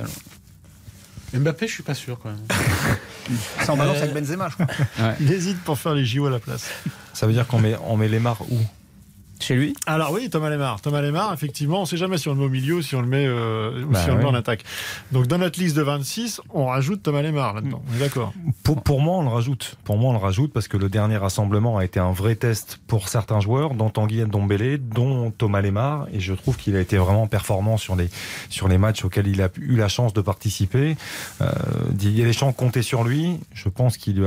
Mbappé, je suis pas sûr quand même. Ça en balance avec Benzema, je crois. Il hésite pour faire les JO à la place. Ça veut dire qu'on met Lemar où ? Chez lui ? Alors oui, Thomas Lemar, effectivement, on ne sait jamais si on le met au milieu ou si on le met, si on le met en attaque. Donc dans notre liste de 26, on rajoute Thomas Lemar là-dedans. On est d'accord ? Pour moi, on le rajoute parce que le dernier rassemblement a été un vrai test pour certains joueurs, dont Tanguy Ndombele, dont Thomas Lemar, et je trouve qu'il a été vraiment performant sur les matchs auxquels il a eu la chance de participer. Didier Deschamps comptait sur lui. Je pense qu'il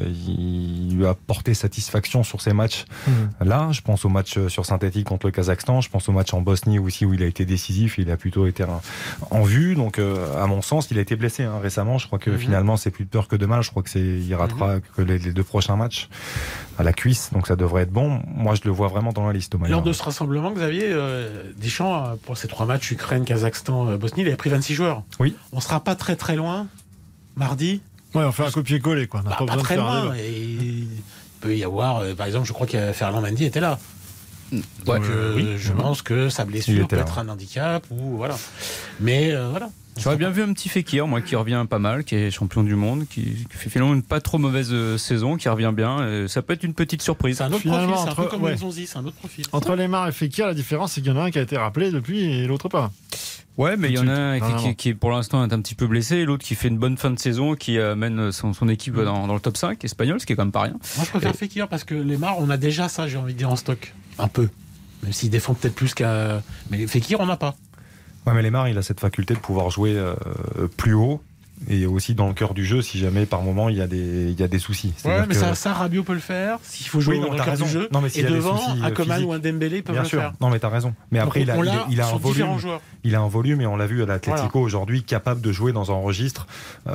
lui a porté satisfaction sur ces matchs. Là, je pense au match sur synthétique contre le Kazakhstan, je pense au match en Bosnie aussi où il a été décisif, il a plutôt été en vue, donc à mon sens il a été blessé récemment, je crois que finalement c'est plus de peur que de mal, je crois que il ratera que les deux prochains matchs à la cuisse, donc ça devrait être bon. Moi je le vois vraiment dans la liste. Lors de ce rassemblement, Xavier, Deschamps pour ces 3 matchs Ukraine, Kazakhstan, Bosnie, il avait pris 26 joueurs. Oui. On sera pas très très loin mardi. Ouais, on fait un copier-coller quoi. On n'a pas besoin de faire un débat. Et il peut y avoir, par exemple, je crois que Ferland Mendy était là. Donc je pense que sa blessure peut être un handicap ou voilà. Mais voilà. J'aurais bien vu un petit Fekir, moi, qui revient pas mal, qui est champion du monde, qui fait finalement une pas trop mauvaise saison, qui revient bien. Ça peut être une petite surprise. C'est un autre profil, c'est un peu comme Nzonzi, c'est un autre profil. Entre Lemar et Fekir, la différence, c'est qu'il y en a un qui a été rappelé depuis et l'autre pas. Ouais, mais il y en a un qui pour l'instant est un petit peu blessé, et l'autre qui fait une bonne fin de saison, qui amène son équipe dans le top 5 espagnol, ce qui est quand même pas rien. Moi, je préfère Fekir parce que Lemar, on a déjà ça, j'ai envie de dire, en stock. Un peu. Même s'il défend peut-être plus qu'à. Mais Fekir, on n'a pas. Ouais, mais Lemar, il a cette faculté de pouvoir jouer plus haut Et aussi dans le cœur du jeu, si jamais par moment il y a des soucis. Ouais, mais ça, Rabiot peut le faire. S'il faut jouer dans le cœur du jeu. Non, mais et devant, un Coman ou un Dembélé peuvent le faire. Non, mais t'as raison. Mais après, il a un volume. Il a un volume, et on l'a vu à l'Atlético aujourd'hui, capable de jouer dans un registre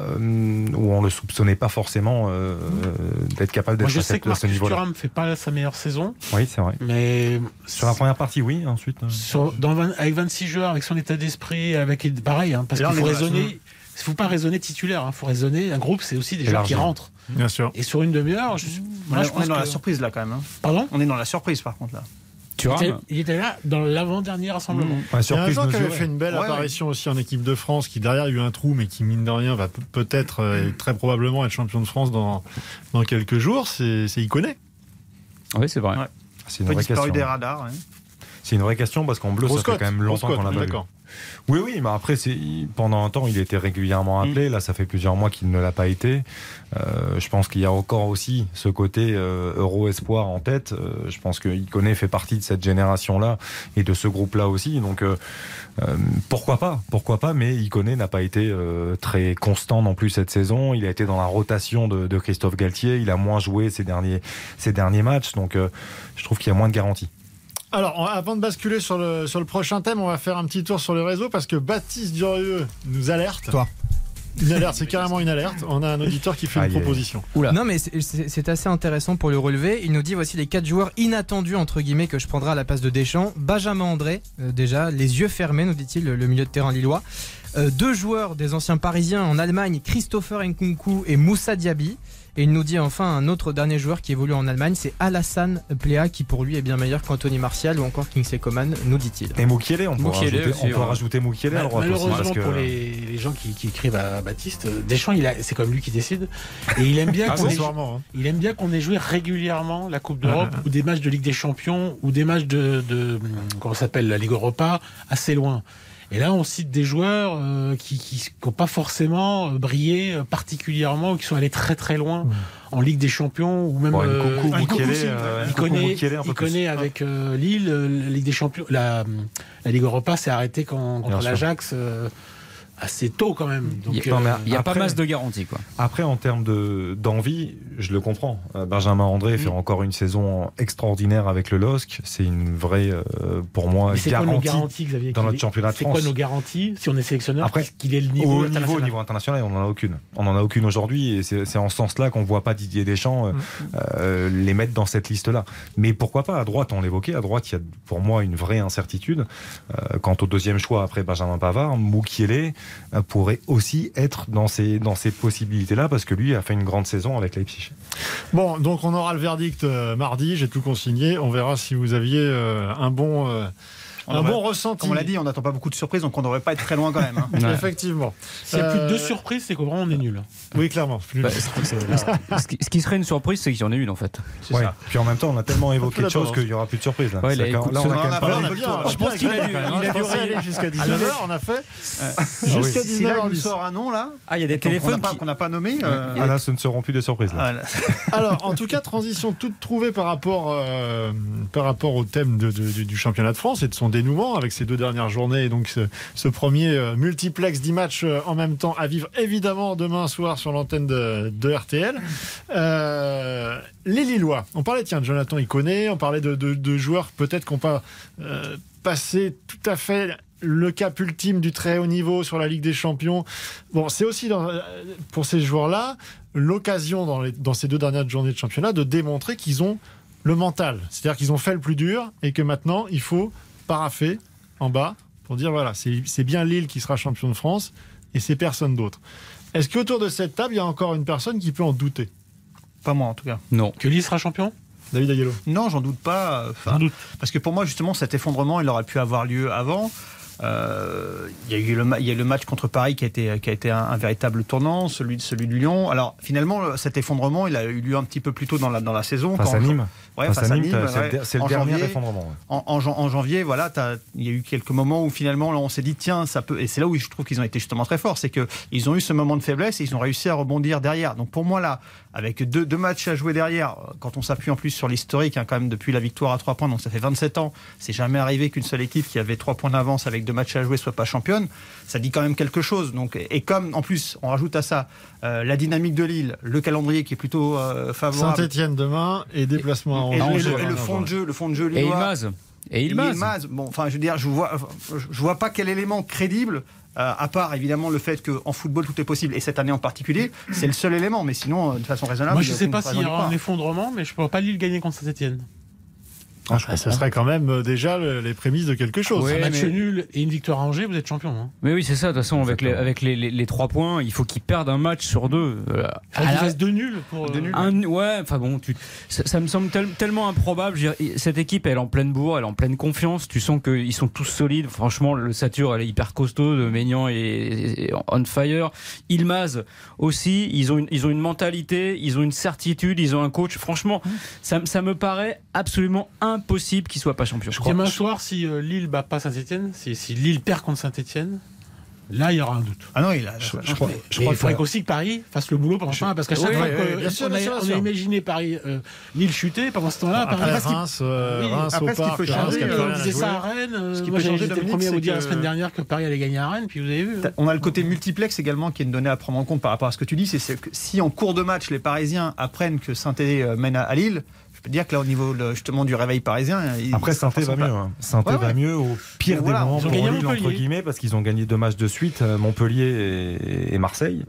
où on le soupçonnait pas forcément d'être capable d'être à ce niveau-là. Je sais que Marcus Thuram ne fait pas sa meilleure saison. Oui, c'est vrai. Mais sur la première partie, oui. Ensuite, avec 26 joueurs, avec son état d'esprit, avec pareil, parce qu'il faut raisonner. Il ne faut pas raisonner titulaire, il faut raisonner. Un groupe, c'est aussi des gens qui rentrent. Bien sûr. Et sur une demi-heure, on est dans la surprise là quand même. Pardon ? On est dans la surprise par contre là. Il était là dans l'avant-dernier rassemblement. Il y a un joueur qui avait fait une belle apparition aussi en équipe de France, qui derrière a eu un trou, mais qui mine de rien va peut-être très probablement être champion de France dans quelques jours. C'est Ikoné. Oui, c'est vrai. Ouais. C'est une vraie question. Des radars. Ouais. C'est une vraie question parce qu'en bleu, ça fait quand même longtemps qu'on l'a pas vu. Oui, mais après, pendant un temps, il était régulièrement appelé. Là, ça fait plusieurs mois qu'il ne l'a pas été. Je pense qu'il y a encore aussi ce côté Euro-Espoir en tête. Je pense que Ikoné fait partie de cette génération-là et de ce groupe-là aussi. Donc, pourquoi pas, mais Ikoné n'a pas été très constant non plus cette saison. Il a été dans la rotation de Christophe Galtier. Il a moins joué ces derniers matchs. Donc, je trouve qu'il y a moins de garanties. Alors, avant de basculer sur le prochain thème, on va faire un petit tour sur le réseau parce que Baptiste Durieux nous alerte. Toi. Une alerte, c'est carrément une alerte. On a un auditeur qui fait une proposition. Oula. Non, mais c'est assez intéressant pour le relever. Il nous dit voici les 4 joueurs inattendus entre guillemets que je prendrai à la place de Deschamps. Benjamin André, déjà, les yeux fermés, nous dit-il, le milieu de terrain lillois. 2 joueurs des anciens Parisiens en Allemagne, Christopher Nkunku et Moussa Diaby. Et il nous dit enfin un autre dernier joueur qui évolue en Allemagne, c'est Alassane Plea, qui pour lui est bien meilleur qu'Anthony Martial ou encore Kingsley Coman, nous dit-il. Et Mukiele, on peut rajouter Mukiele à droite. Malheureusement pour les gens qui écrivent à Baptiste, Deschamps, c'est comme lui qui décide. Et il aime bien qu'on ait joué régulièrement la Coupe d'Europe ou des matchs de Ligue des Champions ou des matchs de comment ça s'appelle, la Ligue Europa, assez loin. Et là, on cite des joueurs qui n'ont pas forcément brillé particulièrement, ou qui sont allés très très loin en Ligue des Champions, ou même il connaît avec Lille, la Ligue des Champions, la Ligue Europa s'est arrêtée contre l'Ajax. Assez tôt quand même. Donc, il y a pas masse de garanties, quoi. Après, en termes d'envie, je le comprends. Benjamin André fait encore une saison extraordinaire avec le LOSC. C'est une vraie, pour moi, garantie Xavier, dans notre championnat de France. C'est quoi nos garanties si on est sélectionneur? Après, qu'il ait le niveau international, on n'en a aucune. On n'en a aucune aujourd'hui, et c'est en ce sens-là qu'on ne voit pas Didier Deschamps les mettre dans cette liste-là. Mais pourquoi pas? À droite, on l'évoquait, à droite, il y a pour moi une vraie incertitude. Quant au deuxième choix après Benjamin Pavard, Mukiele pourrait aussi être dans ces possibilités-là, parce que lui a fait une grande saison avec Leipzig. Bon, donc on aura le verdict mardi, j'ai tout consigné, on verra si vous aviez un bon ressenti. Comme on l'a dit, on n'attend pas beaucoup de surprises, donc on ne devrait pas être très loin quand même. Ouais. Effectivement. S'il y a plus de 2 surprises, c'est qu'au vraiment on est nul. Oui, clairement. Ce qui serait une surprise, c'est qu'il y en ait une en fait. Ouais. Puis en même temps, on a tellement évoqué de choses qu'il n'y aura plus de surprises. Là. Ouais, je pense qu'il a dû aller jusqu'à 19h, on a fait. Jusqu'à 19h, si là, il nous sort un nom là. Ah, il y a des téléphones qu'on n'a pas nommés. Là, ce ne seront plus des surprises. Là. Alors, en tout cas, transition toute trouvée par rapport au thème du championnat de France et de son dénouement avec ces 2 dernières journées, et donc ce premier multiplex 10 matchs en même temps à vivre évidemment demain soir sur l'antenne de RTL. Les Lillois, on parlait de Jonathan Ikoné, on parlait de joueurs peut-être qui n'ont pas passé tout à fait le cap ultime du très haut niveau sur la Ligue des Champions. Bon, c'est aussi pour ces joueurs-là l'occasion dans ces 2 dernières journées de championnat de démontrer qu'ils ont le mental, c'est-à-dire qu'ils ont fait le plus dur et que maintenant il faut paraffer en bas pour dire voilà, c'est bien Lille qui sera champion de France et c'est personne d'autre. Est-ce qu'autour de cette table il y a encore une personne qui peut en douter? Pas moi en tout cas. Non. Que Lille sera champion? David Aguelo? Non, j'en doute pas. Parce que pour moi justement cet effondrement il aurait pu avoir lieu avant. Il y a eu le match contre Paris qui a été un véritable tournant, celui de Lyon. Alors finalement cet effondrement il a eu lieu un petit peu plus tôt dans la saison. Face à Nîmes. Face à Nîmes, c'est le dernier effondrement. En janvier, voilà, il y a eu quelques moments où finalement là, on s'est dit tiens ça peut, et c'est là où je trouve qu'ils ont été justement très forts, c'est que ils ont eu ce moment de faiblesse et ils ont réussi à rebondir derrière. Donc pour moi là, avec deux matchs à jouer derrière, quand on s'appuie en plus sur l'historique, quand même depuis la victoire à 3 points, donc ça fait 27 ans, c'est jamais arrivé qu'une seule équipe qui avait 3 points d'avance avec 2 matchs à jouer, soit pas championne, ça dit quand même quelque chose. Donc, et comme en plus on rajoute à ça la dynamique de Lille, le calendrier qui est plutôt favorable. Saint-Etienne demain et déplacement à Angers. Et le fond de jeu lillois. Et Ilmaz. Bon, enfin, je veux dire, je vois pas quel élément crédible. À part évidemment le fait qu'en football tout est possible, et cette année en particulier, c'est le seul élément, mais sinon de façon raisonnable. Moi je ne sais pas s'il y aura un effondrement, mais je ne pourrais pas Lille gagner contre Saint-Etienne. Ce serait quand même déjà les prémices de quelque chose. Un match nul et une victoire à Angers, vous êtes champion. Hein. Mais oui, c'est ça. De toute façon, avec les 3 points, il faut qu'ils perdent un match sur 2. Il reste 2 nuls. Enfin bon, ça me semble tellement improbable. Cette équipe, elle est en pleine bourre, elle est en pleine confiance. Tu sens qu'ils sont tous solides. Franchement, le Satur, elle est hyper costaud. Maignan est on fire. Ilmaz aussi. Ils ont une mentalité, ils ont une certitude, ils ont un coach. Franchement, ça me paraît absolument impossible qu'il soit pas champion. Demain soir, si Lille bat pas Saint-Etienne, si Lille perd contre Saint-Etienne, là il y aura un doute. Ah non, je crois il faudrait aussi que Paris fasse le boulot pendant ce temps-là, parce qu'à chaque fois qu'on a imaginé Paris Lille chuter, pendant ce temps-là, Reims au Parc. On disait ça à Rennes. Moi j'étais le premier à vous dire la semaine dernière que Paris allait gagner à Rennes, puis vous avez vu. On a le côté multiplex également qui est une donnée à prendre en compte par rapport à ce que tu dis, c'est que si en cours de match les Parisiens apprennent que Saint-Etienne mène à Lille, je peux dire que là, au niveau justement du réveil parisien, après Saint-Etienne va mieux. Saint-Etienne va mieux au pire des moments pour Lille, entre guillemets, parce qu'ils ont gagné 2 matchs de suite, Montpellier et Marseille.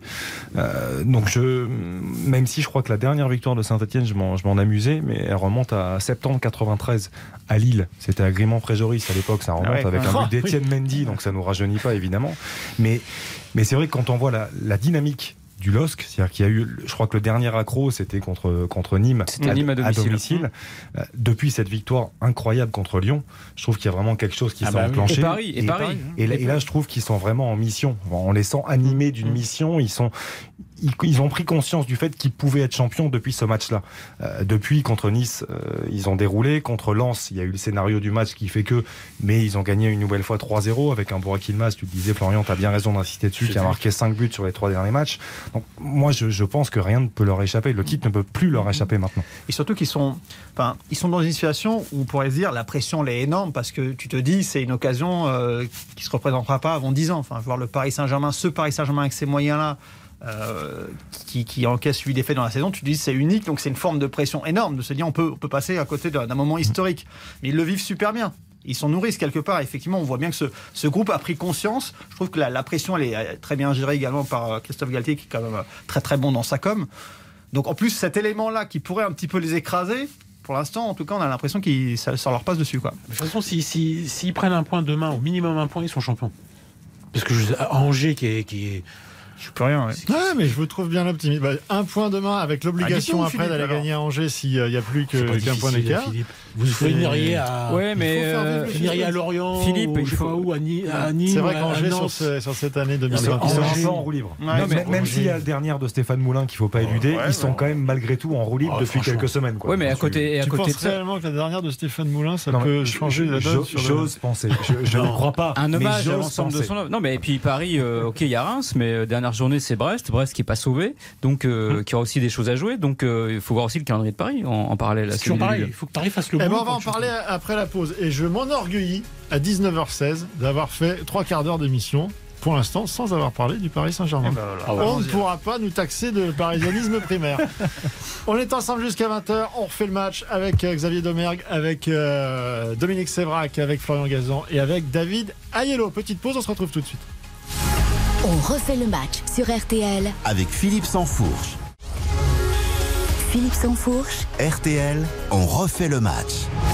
Donc même si je crois que la dernière victoire de Saint-Etienne, je m'en amusais, mais elle remonte à septembre 93 à Lille. C'était à Grimont-Pré-Joris à l'époque, ça remonte avec un but d'Étienne Mendy, donc ça nous rajeunit pas évidemment. Mais c'est vrai que quand on voit la dynamique du LOSC, c'est-à-dire qu'il y a eu, je crois que le dernier accro c'était contre Nîmes, à domicile. Depuis cette victoire incroyable contre Lyon, je trouve qu'il y a vraiment quelque chose qui s'est enclenché. Et Paris. Et là, je trouve qu'ils sont vraiment en mission. On les sent animés d'une mission. Ils ont pris conscience du fait qu'ils pouvaient être champions depuis ce match-là. Depuis, contre Nice, ils ont déroulé. Contre Lens, il y a eu le scénario du match qui fait que, mais ils ont gagné une nouvelle fois 3-0 avec un Burak Yilmaz. Tu le disais, Florian, tu as bien raison d'insister dessus, qui a marqué 5 buts sur les 3 derniers matchs. Donc, moi, je pense que rien ne peut leur échapper. Le titre ne peut plus leur échapper maintenant. Et surtout qu'ils sont dans une situation où on pourrait se dire la pression elle est énorme, parce que tu te dis c'est une occasion qui se représentera pas avant 10 ans. Enfin, voir le Paris Saint-Germain avec ces moyens-là, qui encaisse 8 défaites dans la saison, tu te dis c'est unique, donc c'est une forme de pression énorme de se dire on peut passer à côté d'un moment historique. Mais ils le vivent super bien. Ils s'en nourrissent quelque part. Effectivement, on voit bien que ce groupe a pris conscience. Je trouve que la pression, elle est très bien gérée également par Christophe Galtier, qui est quand même très très bon dans sa com. Donc en plus, cet élément-là qui pourrait un petit peu les écraser, pour l'instant, en tout cas, on a l'impression que ça leur passe dessus, quoi. De toute façon, s'ils prennent un point demain, au minimum un point, ils sont champions. Parce que Angers qui est je peux rien. Mais je vous trouve bien optimiste. Un point demain avec l'obligation après d'aller gagner à Angers s'il n'y a plus qu'un point d'écart. Vous finiriez à Lorient, Philippe, il faut où à Nîmes. C'est vrai qu'Angers sur cette année 2020, ils sont un peu en roue libre. Même s'il y a le dernier de Stéphane Moulin qu'il ne faut pas éluder, ils sont quand même malgré tout en roue libre depuis quelques semaines. Oui, mais à côté. Tu penses réellement que la dernière de Stéphane Moulin, ça peut changer la donne? J'ose penser. Je ne crois pas. Un hommage à l'ensemble de son. Non, mais et puis Paris, ok, il y a Reims, mais dernière journée c'est Brest qui n'est pas sauvé, donc qui aura aussi des choses à jouer. Donc il faut voir aussi le calendrier de Paris en parallèle. C'est toujours pareil. Il faut que Paris fasse le boulot. On va en parler après la pause. Et je m'enorgueillis à 19h16 d'avoir fait 3 quarts d'heure d'émission, pour l'instant, sans avoir parlé du Paris Saint-Germain. On ne pourra pas nous taxer de parisianisme primaire. On est ensemble jusqu'à 20h. On refait le match avec Xavier Domergue, avec Dominique Sévrac, avec Florian Gazan et avec David Aiello. Petite pause, on se retrouve tout de suite. On refait le match sur RTL avec Philippe Sansfourche. Philippe Sansfourche. RTL, on refait le match.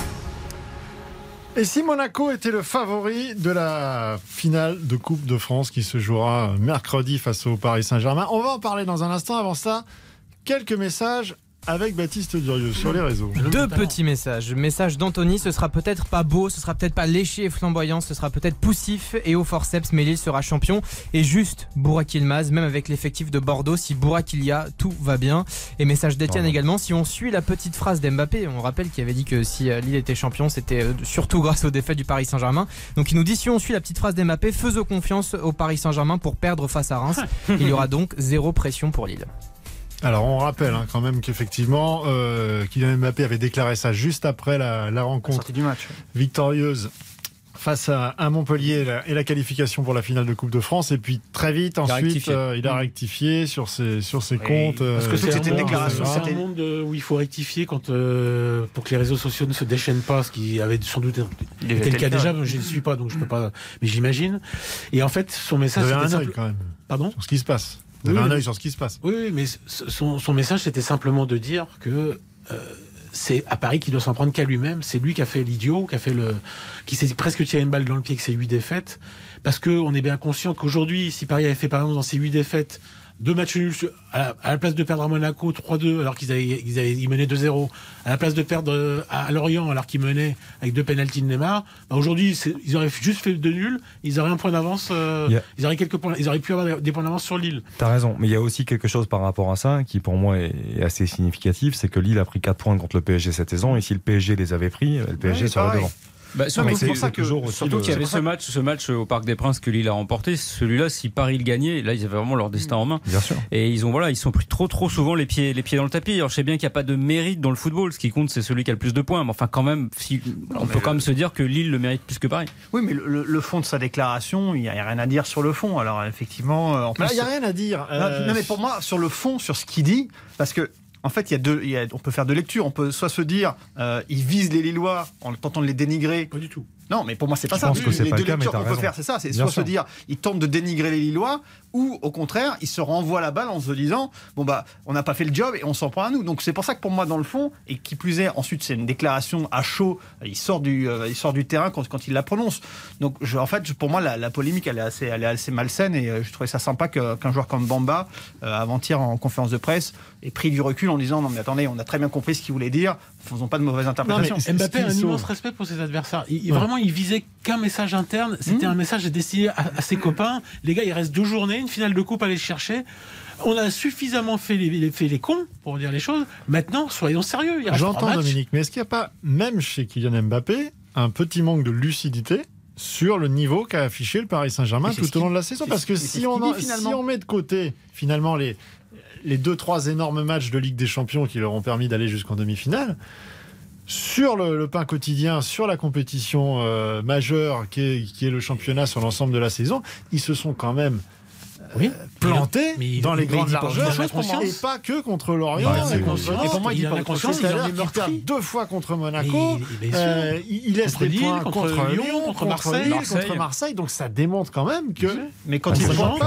Et si Monaco était le favori de la finale de Coupe de France qui se jouera mercredi face au Paris Saint-Germain? On va en parler dans un instant. Avant ça, quelques messages avec Baptiste Durieux sur les réseaux. 2 petits messages. Message d'Anthony, ce sera peut-être pas beau, ce sera peut-être pas léché et flamboyant, ce sera peut-être poussif et au forceps, mais Lille sera champion. Et juste Burak Yilmaz, même avec l'effectif de Bordeaux, si Burak il y a, tout va bien. Et message d'Etienne également, si on suit la petite phrase d'Mbappé, on rappelle qu'il avait dit que si Lille était champion, c'était surtout grâce aux défaites du Paris Saint-Germain. Donc il nous dit, si on suit la petite phrase d'Mbappé, faisons confiance au Paris Saint-Germain pour perdre face à Reims. Il y aura donc 0 pression pour Lille. Alors on rappelle quand même qu'effectivement Kylian Mbappé avait déclaré ça juste après la rencontre du match victorieuse face à Montpellier et la qualification pour la finale de Coupe de France. Et puis très vite, ensuite, il a rectifié sur ses comptes. Parce que c'est une déclaration. C'est un monde où il faut rectifier pour que les réseaux sociaux ne se déchaînent pas, ce qui avait sans doute été le cas déjà. Je ne suis pas, donc je ne peux pas. Mais j'imagine. Et en fait, son message. Vous avez un œil quand même. Pardon ? Sur ce qui se passe. Vous avez un œil sur ce qui se passe. Oui, mais son message, c'était simplement de dire que c'est à Paris qu'il doit s'en prendre qu'à lui-même. C'est lui qui a fait l'idiot, qui s'est presque tiré une balle dans le pied avec ses 8 défaites. Parce qu'on est bien conscient qu'aujourd'hui, si Paris avait fait par exemple dans ses 8 défaites 2 matchs nuls à la place de perdre à Monaco 3-2 alors qu'ils menaient 2-0, à la place de perdre à Lorient alors qu'ils menaient avec 2 pénaltys de Neymar, aujourd'hui ils auraient juste fait 2 nuls, ils auraient un point d'avance, ils auraient quelques points, ils auraient pu avoir des points d'avance sur Lille. T'as raison, mais il y a aussi quelque chose par rapport à ça qui pour moi est assez significatif, c'est que Lille a pris 4 points contre le PSG cette saison et si le PSG les avait pris, le PSG serait devant. Surtout qu'il y avait ce match au Parc des Princes que Lille a remporté. Celui-là, si Paris le gagnait, là, ils avaient vraiment leur destin en main. Bien sûr. Et ils sont pris trop souvent les pieds dans le tapis. Alors, je sais bien qu'il n'y a pas de mérite dans le football. Ce qui compte, c'est celui qui a le plus de points. Mais enfin, quand même, on peut quand même se dire que Lille le mérite plus que Paris. Oui, mais le fond de sa déclaration, il n'y a rien à dire sur le fond. Alors, effectivement, il n'y a rien à dire. Non, mais pour moi, sur le fond, sur ce qu'il dit, parce que. En fait, on peut faire 2 lectures. On peut soit se dire, il vise les Lillois en tentant de les dénigrer. Pas du tout. Non, mais pour moi, c'est pas ça. Je pense que c'est les pas 2 le cas, lectures mais qu'on peut faire, c'est ça. C'est soit se dire, il tente de dénigrer les Lillois, ou au contraire, il se renvoie la balle en se disant, on n'a pas fait le job et on s'en prend à nous. Donc c'est pour ça que pour moi, dans le fond, et qui plus est, ensuite, c'est une déclaration à chaud. Il sort du terrain quand il la prononce. Donc en fait, pour moi, la polémique, elle est assez malsaine et je trouvais ça sympa qu'un joueur comme Bamba, avant-hier en conférence de presse, ait pris du recul en disant, non mais attendez, on a très bien compris ce qu'il voulait dire. Faisons pas de mauvaises interprétations. Mbappé a un immense respect pour ses adversaires. Vraiment, il visait qu'un message interne. C'était un message destiné à ses copains. Les gars, il reste 2 journées, une finale de coupe à aller chercher. On a suffisamment fait les cons, pour dire les choses. Maintenant, soyons sérieux. J'entends Dominique, mais est-ce qu'il n'y a pas, même chez Kylian Mbappé, un petit manque de lucidité sur le niveau qu'a affiché le Paris Saint-Germain tout au long de la saison? Parce que si on met de côté, finalement, les 2-3 énormes matchs de Ligue des Champions qui leur ont permis d'aller jusqu'en demi-finale, sur le pain quotidien, sur la compétition majeure qui est le championnat sur l'ensemble de la saison, ils se sont quand même plantés dans les grandes largeurs et pas que contre Lorient. Et pour moi, il dit pas conscience. C'est-à-dire qu'il perd 2 fois contre Monaco, il laisse des points contre Lyon, contre Marseille, contre Marseille. Donc ça démontre quand même que. Mais quand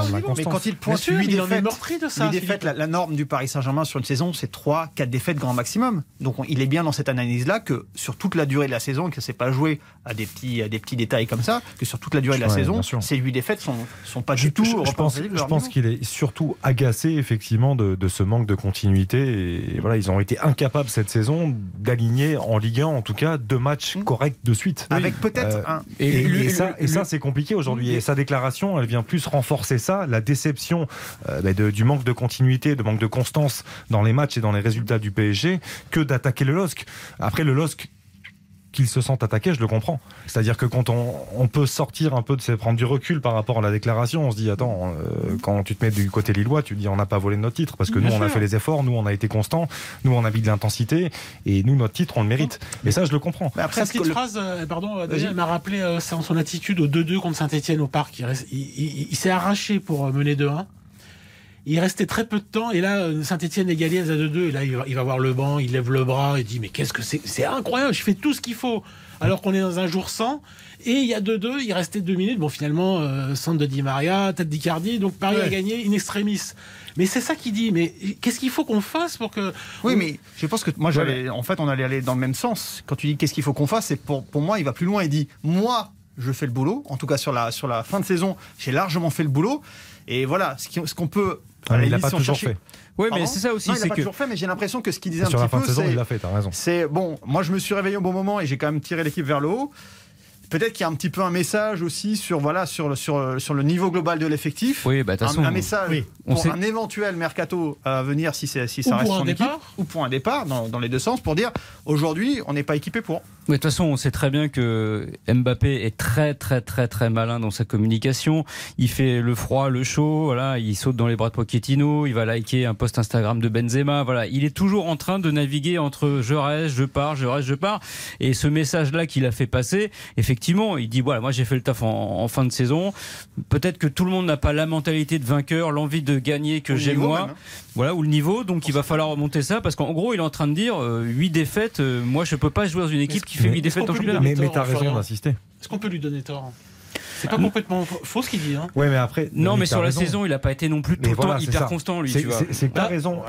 il pointe 8 défaites, la norme du Paris Saint-Germain sur une saison, c'est 3-4 défaites grand maximum. Donc il est bien dans cette analyse-là que sur toute la durée de la saison, que c'est pas joué à des petits détails comme ça, que sur toute la durée de la saison, ces 8 défaites sont pas du tout. Je pense qu'il est surtout agacé effectivement de ce manque de continuité et voilà, ils ont été incapables cette saison d'aligner en Ligue 1 en tout cas 2 matchs corrects de suite. Avec peut-être un et ça c'est compliqué aujourd'hui et sa déclaration elle vient plus renforcer ça, la déception du manque de continuité, de manque de constance dans les matchs et dans les résultats du PSG que d'attaquer le LOSC. Après le LOSC qu'ils se sentent attaqués, je le comprends. C'est-à-dire que quand on peut sortir un peu prendre du recul par rapport à la déclaration, on se dit attends, quand tu te mets du côté lillois, tu te dis on n'a pas volé notre titre parce que nous on a fait les efforts, nous on a été constants, nous on a mis de l'intensité et nous notre titre on le mérite. Et ça je le comprends. Mais après cette phrase, elle m'a rappelé son attitude au 2-2 contre Saint-Etienne au Parc. Il s'est arraché pour mener 2-1. Il restait très peu de temps et là Saint-Etienne égalise à 2-2 et là il va voir le banc, il lève le bras et dit mais qu'est-ce que c'est incroyable, je fais tout ce qu'il faut alors qu'on est dans un jour sans et il y a 2-2, il restait 2 minutes, bon finalement centre de Di Maria, tête d'Icardi, donc Paris a gagné in extremis. Mais c'est ça qu'il dit, mais qu'est-ce qu'il faut qu'on fasse pour que... Oui, mais je pense que moi on allait aller dans le même sens. Quand tu dis qu'est-ce qu'il faut qu'on fasse, c'est pour moi il va plus loin, il dit moi je fais le boulot, en tout cas sur la fin de saison j'ai largement fait le boulot et voilà ce qu'on peut... il l'a pas toujours fait. Oui, mais c'est ça aussi. Non, il l'a pas toujours fait, mais j'ai l'impression que ce qu'il disait sur la fin de saison, il l'a fait, t'as raison. C'est bon, moi je me suis réveillé au bon moment et j'ai quand même tiré l'équipe vers le haut. Peut-être qu'il y a un petit peu un message aussi sur le niveau global de l'effectif. Oui, de toute façon, un message pour un éventuel mercato à venir si ça reste son équipe. Ou pour un départ, dans les 2 sens, pour dire aujourd'hui, on n'est pas équipé pour. De toute façon, on sait très bien que Mbappé est très très très très malin dans sa communication. Il fait le froid, le chaud, voilà, il saute dans les bras de Pochettino, il va liker un post Instagram de Benzema, voilà, il est toujours en train de naviguer entre je reste, je pars, je reste, je pars. Et ce message-là qu'il a fait passer, effectivement, il dit voilà, moi j'ai fait le taf en fin de saison. Peut-être que tout le monde n'a pas la mentalité de vainqueur, l'envie de gagner que j'ai moi, même, hein. Voilà, ou le niveau. Donc il va falloir remonter ça parce qu'en gros, il est en train de dire 8 défaites. Moi, je peux pas jouer dans une équipe qui fait 8 défaites en championnat. Mais t'as raison d'insister. Est-ce qu'on peut lui donner tort ? C'est pas complètement faux ce qu'il dit. Hein. Ouais, mais après. Non, mais sur la saison, il n'a pas été non plus tout le temps hyper constant, lui. C'est que t'as raison.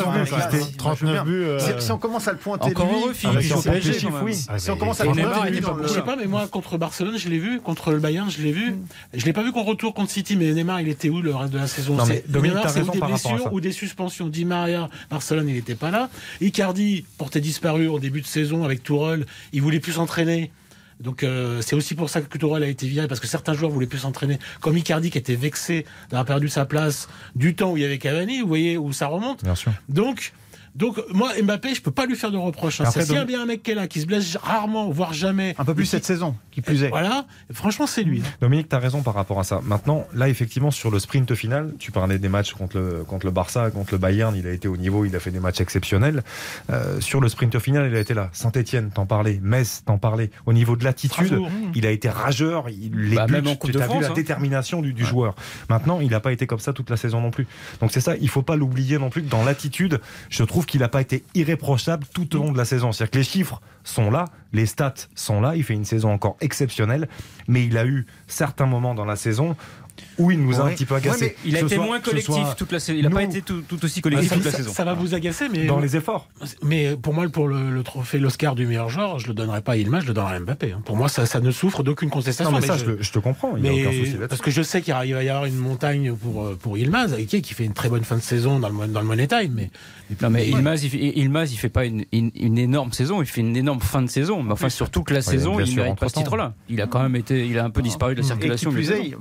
39 buts. Si on commence à le pointer. Encore heureux, Philippe. Si on commence à le pointer. Je sais pas, mais moi, contre Barcelone, je l'ai vu. Contre le Bayern, je l'ai vu. Je l'ai pas vu qu'en retour contre City, mais Neymar, il était où le reste de la saison ? Neymar, c'est ou des blessures ou des suspensions. Di Maria, Barcelone, il n'était pas là. Icardi portait disparu au début de saison avec Tourelle. Il voulait plus s'entraîner. Donc c'est aussi pour ça que Tourelle a été viré, parce que certains joueurs voulaient plus s'entraîner, comme Icardi qui était vexé d'avoir perdu sa place du temps où il y avait Cavani, vous voyez où ça remonte. Bien sûr. Donc moi, Mbappé, je peux pas lui faire de reproches. Hein. S'il y a bien un mec qui est là, qui se blesse rarement, voire jamais. Un peu plus cette saison, qui plus est. Voilà, franchement, c'est lui. Dominique, tu as raison par rapport à ça. Maintenant, là, effectivement, sur le sprint final, tu parlais des matchs contre le Barça, contre le Bayern, il a été au niveau, il a fait des matchs exceptionnels. Sur le sprint final, il a été là. Saint-Etienne, t'en parlais. Metz, t'en parlais. Au niveau de l'attitude, il a été rageur. Les buts, tu as vu la détermination du joueur. Maintenant, il n'a pas été comme ça toute la saison non plus. Donc c'est ça, il ne faut pas l'oublier non plus que dans l'attitude, je trouve qu'il n'a pas été irréprochable tout au long de la saison. C'est-à-dire que les chiffres sont là, les stats sont là, il fait une saison encore exceptionnelle, mais il a eu certains moments dans la saison où il nous a un petit peu agacé. Ouais, il a été moins collectif toute la saison. Il n'a pas été tout aussi collectif toute la saison. Ça va vous agacer, mais dans les efforts. Mais pour moi, pour le trophée, l'Oscar du meilleur joueur, je le donnerai pas à Yilmaz, je le donnerai à Mbappé. Pour moi, ça ne souffre d'aucune contestation. Non, mais ça, je te comprends. Il n'y a aucun souci là-dessus. Parce que je sais qu'il va y avoir une montagne pour Yilmaz, qui fait une très bonne fin de saison dans le Money Time. Mais Yilmaz, il fait pas une énorme saison, il fait une énorme fin de saison. Mais enfin, surtout que la saison, il ne mérite pas ce titre-là. Il a quand même été, il a un peu disparu de la circulation.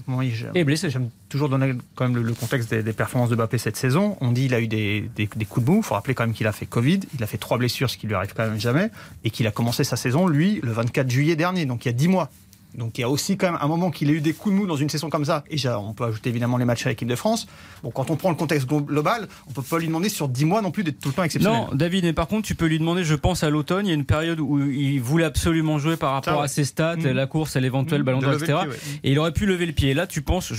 Et blessé. J'aime toujours donner quand même le contexte des performances de Mbappé cette saison. On dit qu'il a eu des coups de mou. Il faut rappeler quand même qu'il a fait Covid, il a fait 3 blessures, ce qui lui arrive quand même jamais, et qu'il a commencé sa saison, lui, le 24 juillet dernier, donc il y a 10 mois. Donc il y a aussi quand même un moment qu'il a eu des coups de mou dans une saison comme ça. Et on peut ajouter évidemment les matchs à l'équipe de France. Bon, quand on prend le contexte global, on peut pas lui demander sur 10 mois non plus d'être tout le temps exceptionnel. Non, David, mais par contre, tu peux lui demander, je pense à l'automne, il y a une période où il voulait absolument jouer par rapport à ses stats, la course, à l'éventuel ballon d'or, etc. Et il aurait pu lever le pied. Et là, je pense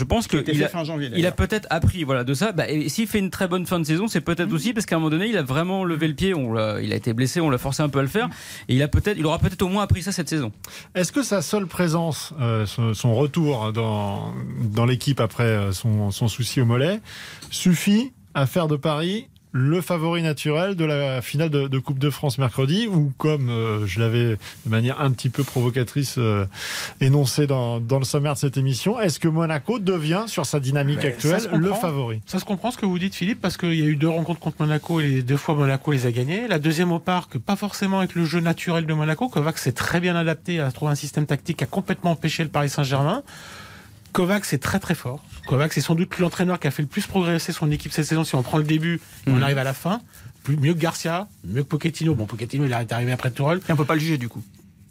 qu'il a peut-être appris de ça. Et s'il fait une très bonne fin de saison, c'est peut-être aussi parce qu'à un moment donné, il a vraiment levé le pied. Il a été blessé, on l'a forcé un peu à le faire. Et il aura peut-être au moins appris ça cette saison. Est-ce que sa seule présence, son retour dans l'équipe après son souci au mollet, suffit à faire de Paris le favori naturel de la finale de Coupe de France mercredi, ou comme je l'avais de manière un petit peu provocatrice énoncé dans le sommaire de cette émission, est-ce que Monaco devient, sur sa dynamique actuelle, le favori ? Ça se comprend ce que vous dites, Philippe, parce qu'il y a eu 2 rencontres contre Monaco et 2 fois Monaco les a gagnées. La deuxième au parc, pas forcément avec le jeu naturel de Monaco. Kovacs s'est très bien adapté à trouver un système tactique qui a complètement empêché le Paris Saint-Germain. Kovacs est très très fort. Kovacs est sans doute l'entraîneur qui a fait le plus progresser son équipe cette saison. Si on prend le début et on arrive à la fin, mieux que Garcia, mieux que Pochettino. Bon, Pochettino, il est arrivé après Tourelle. Et on peut pas le juger du coup.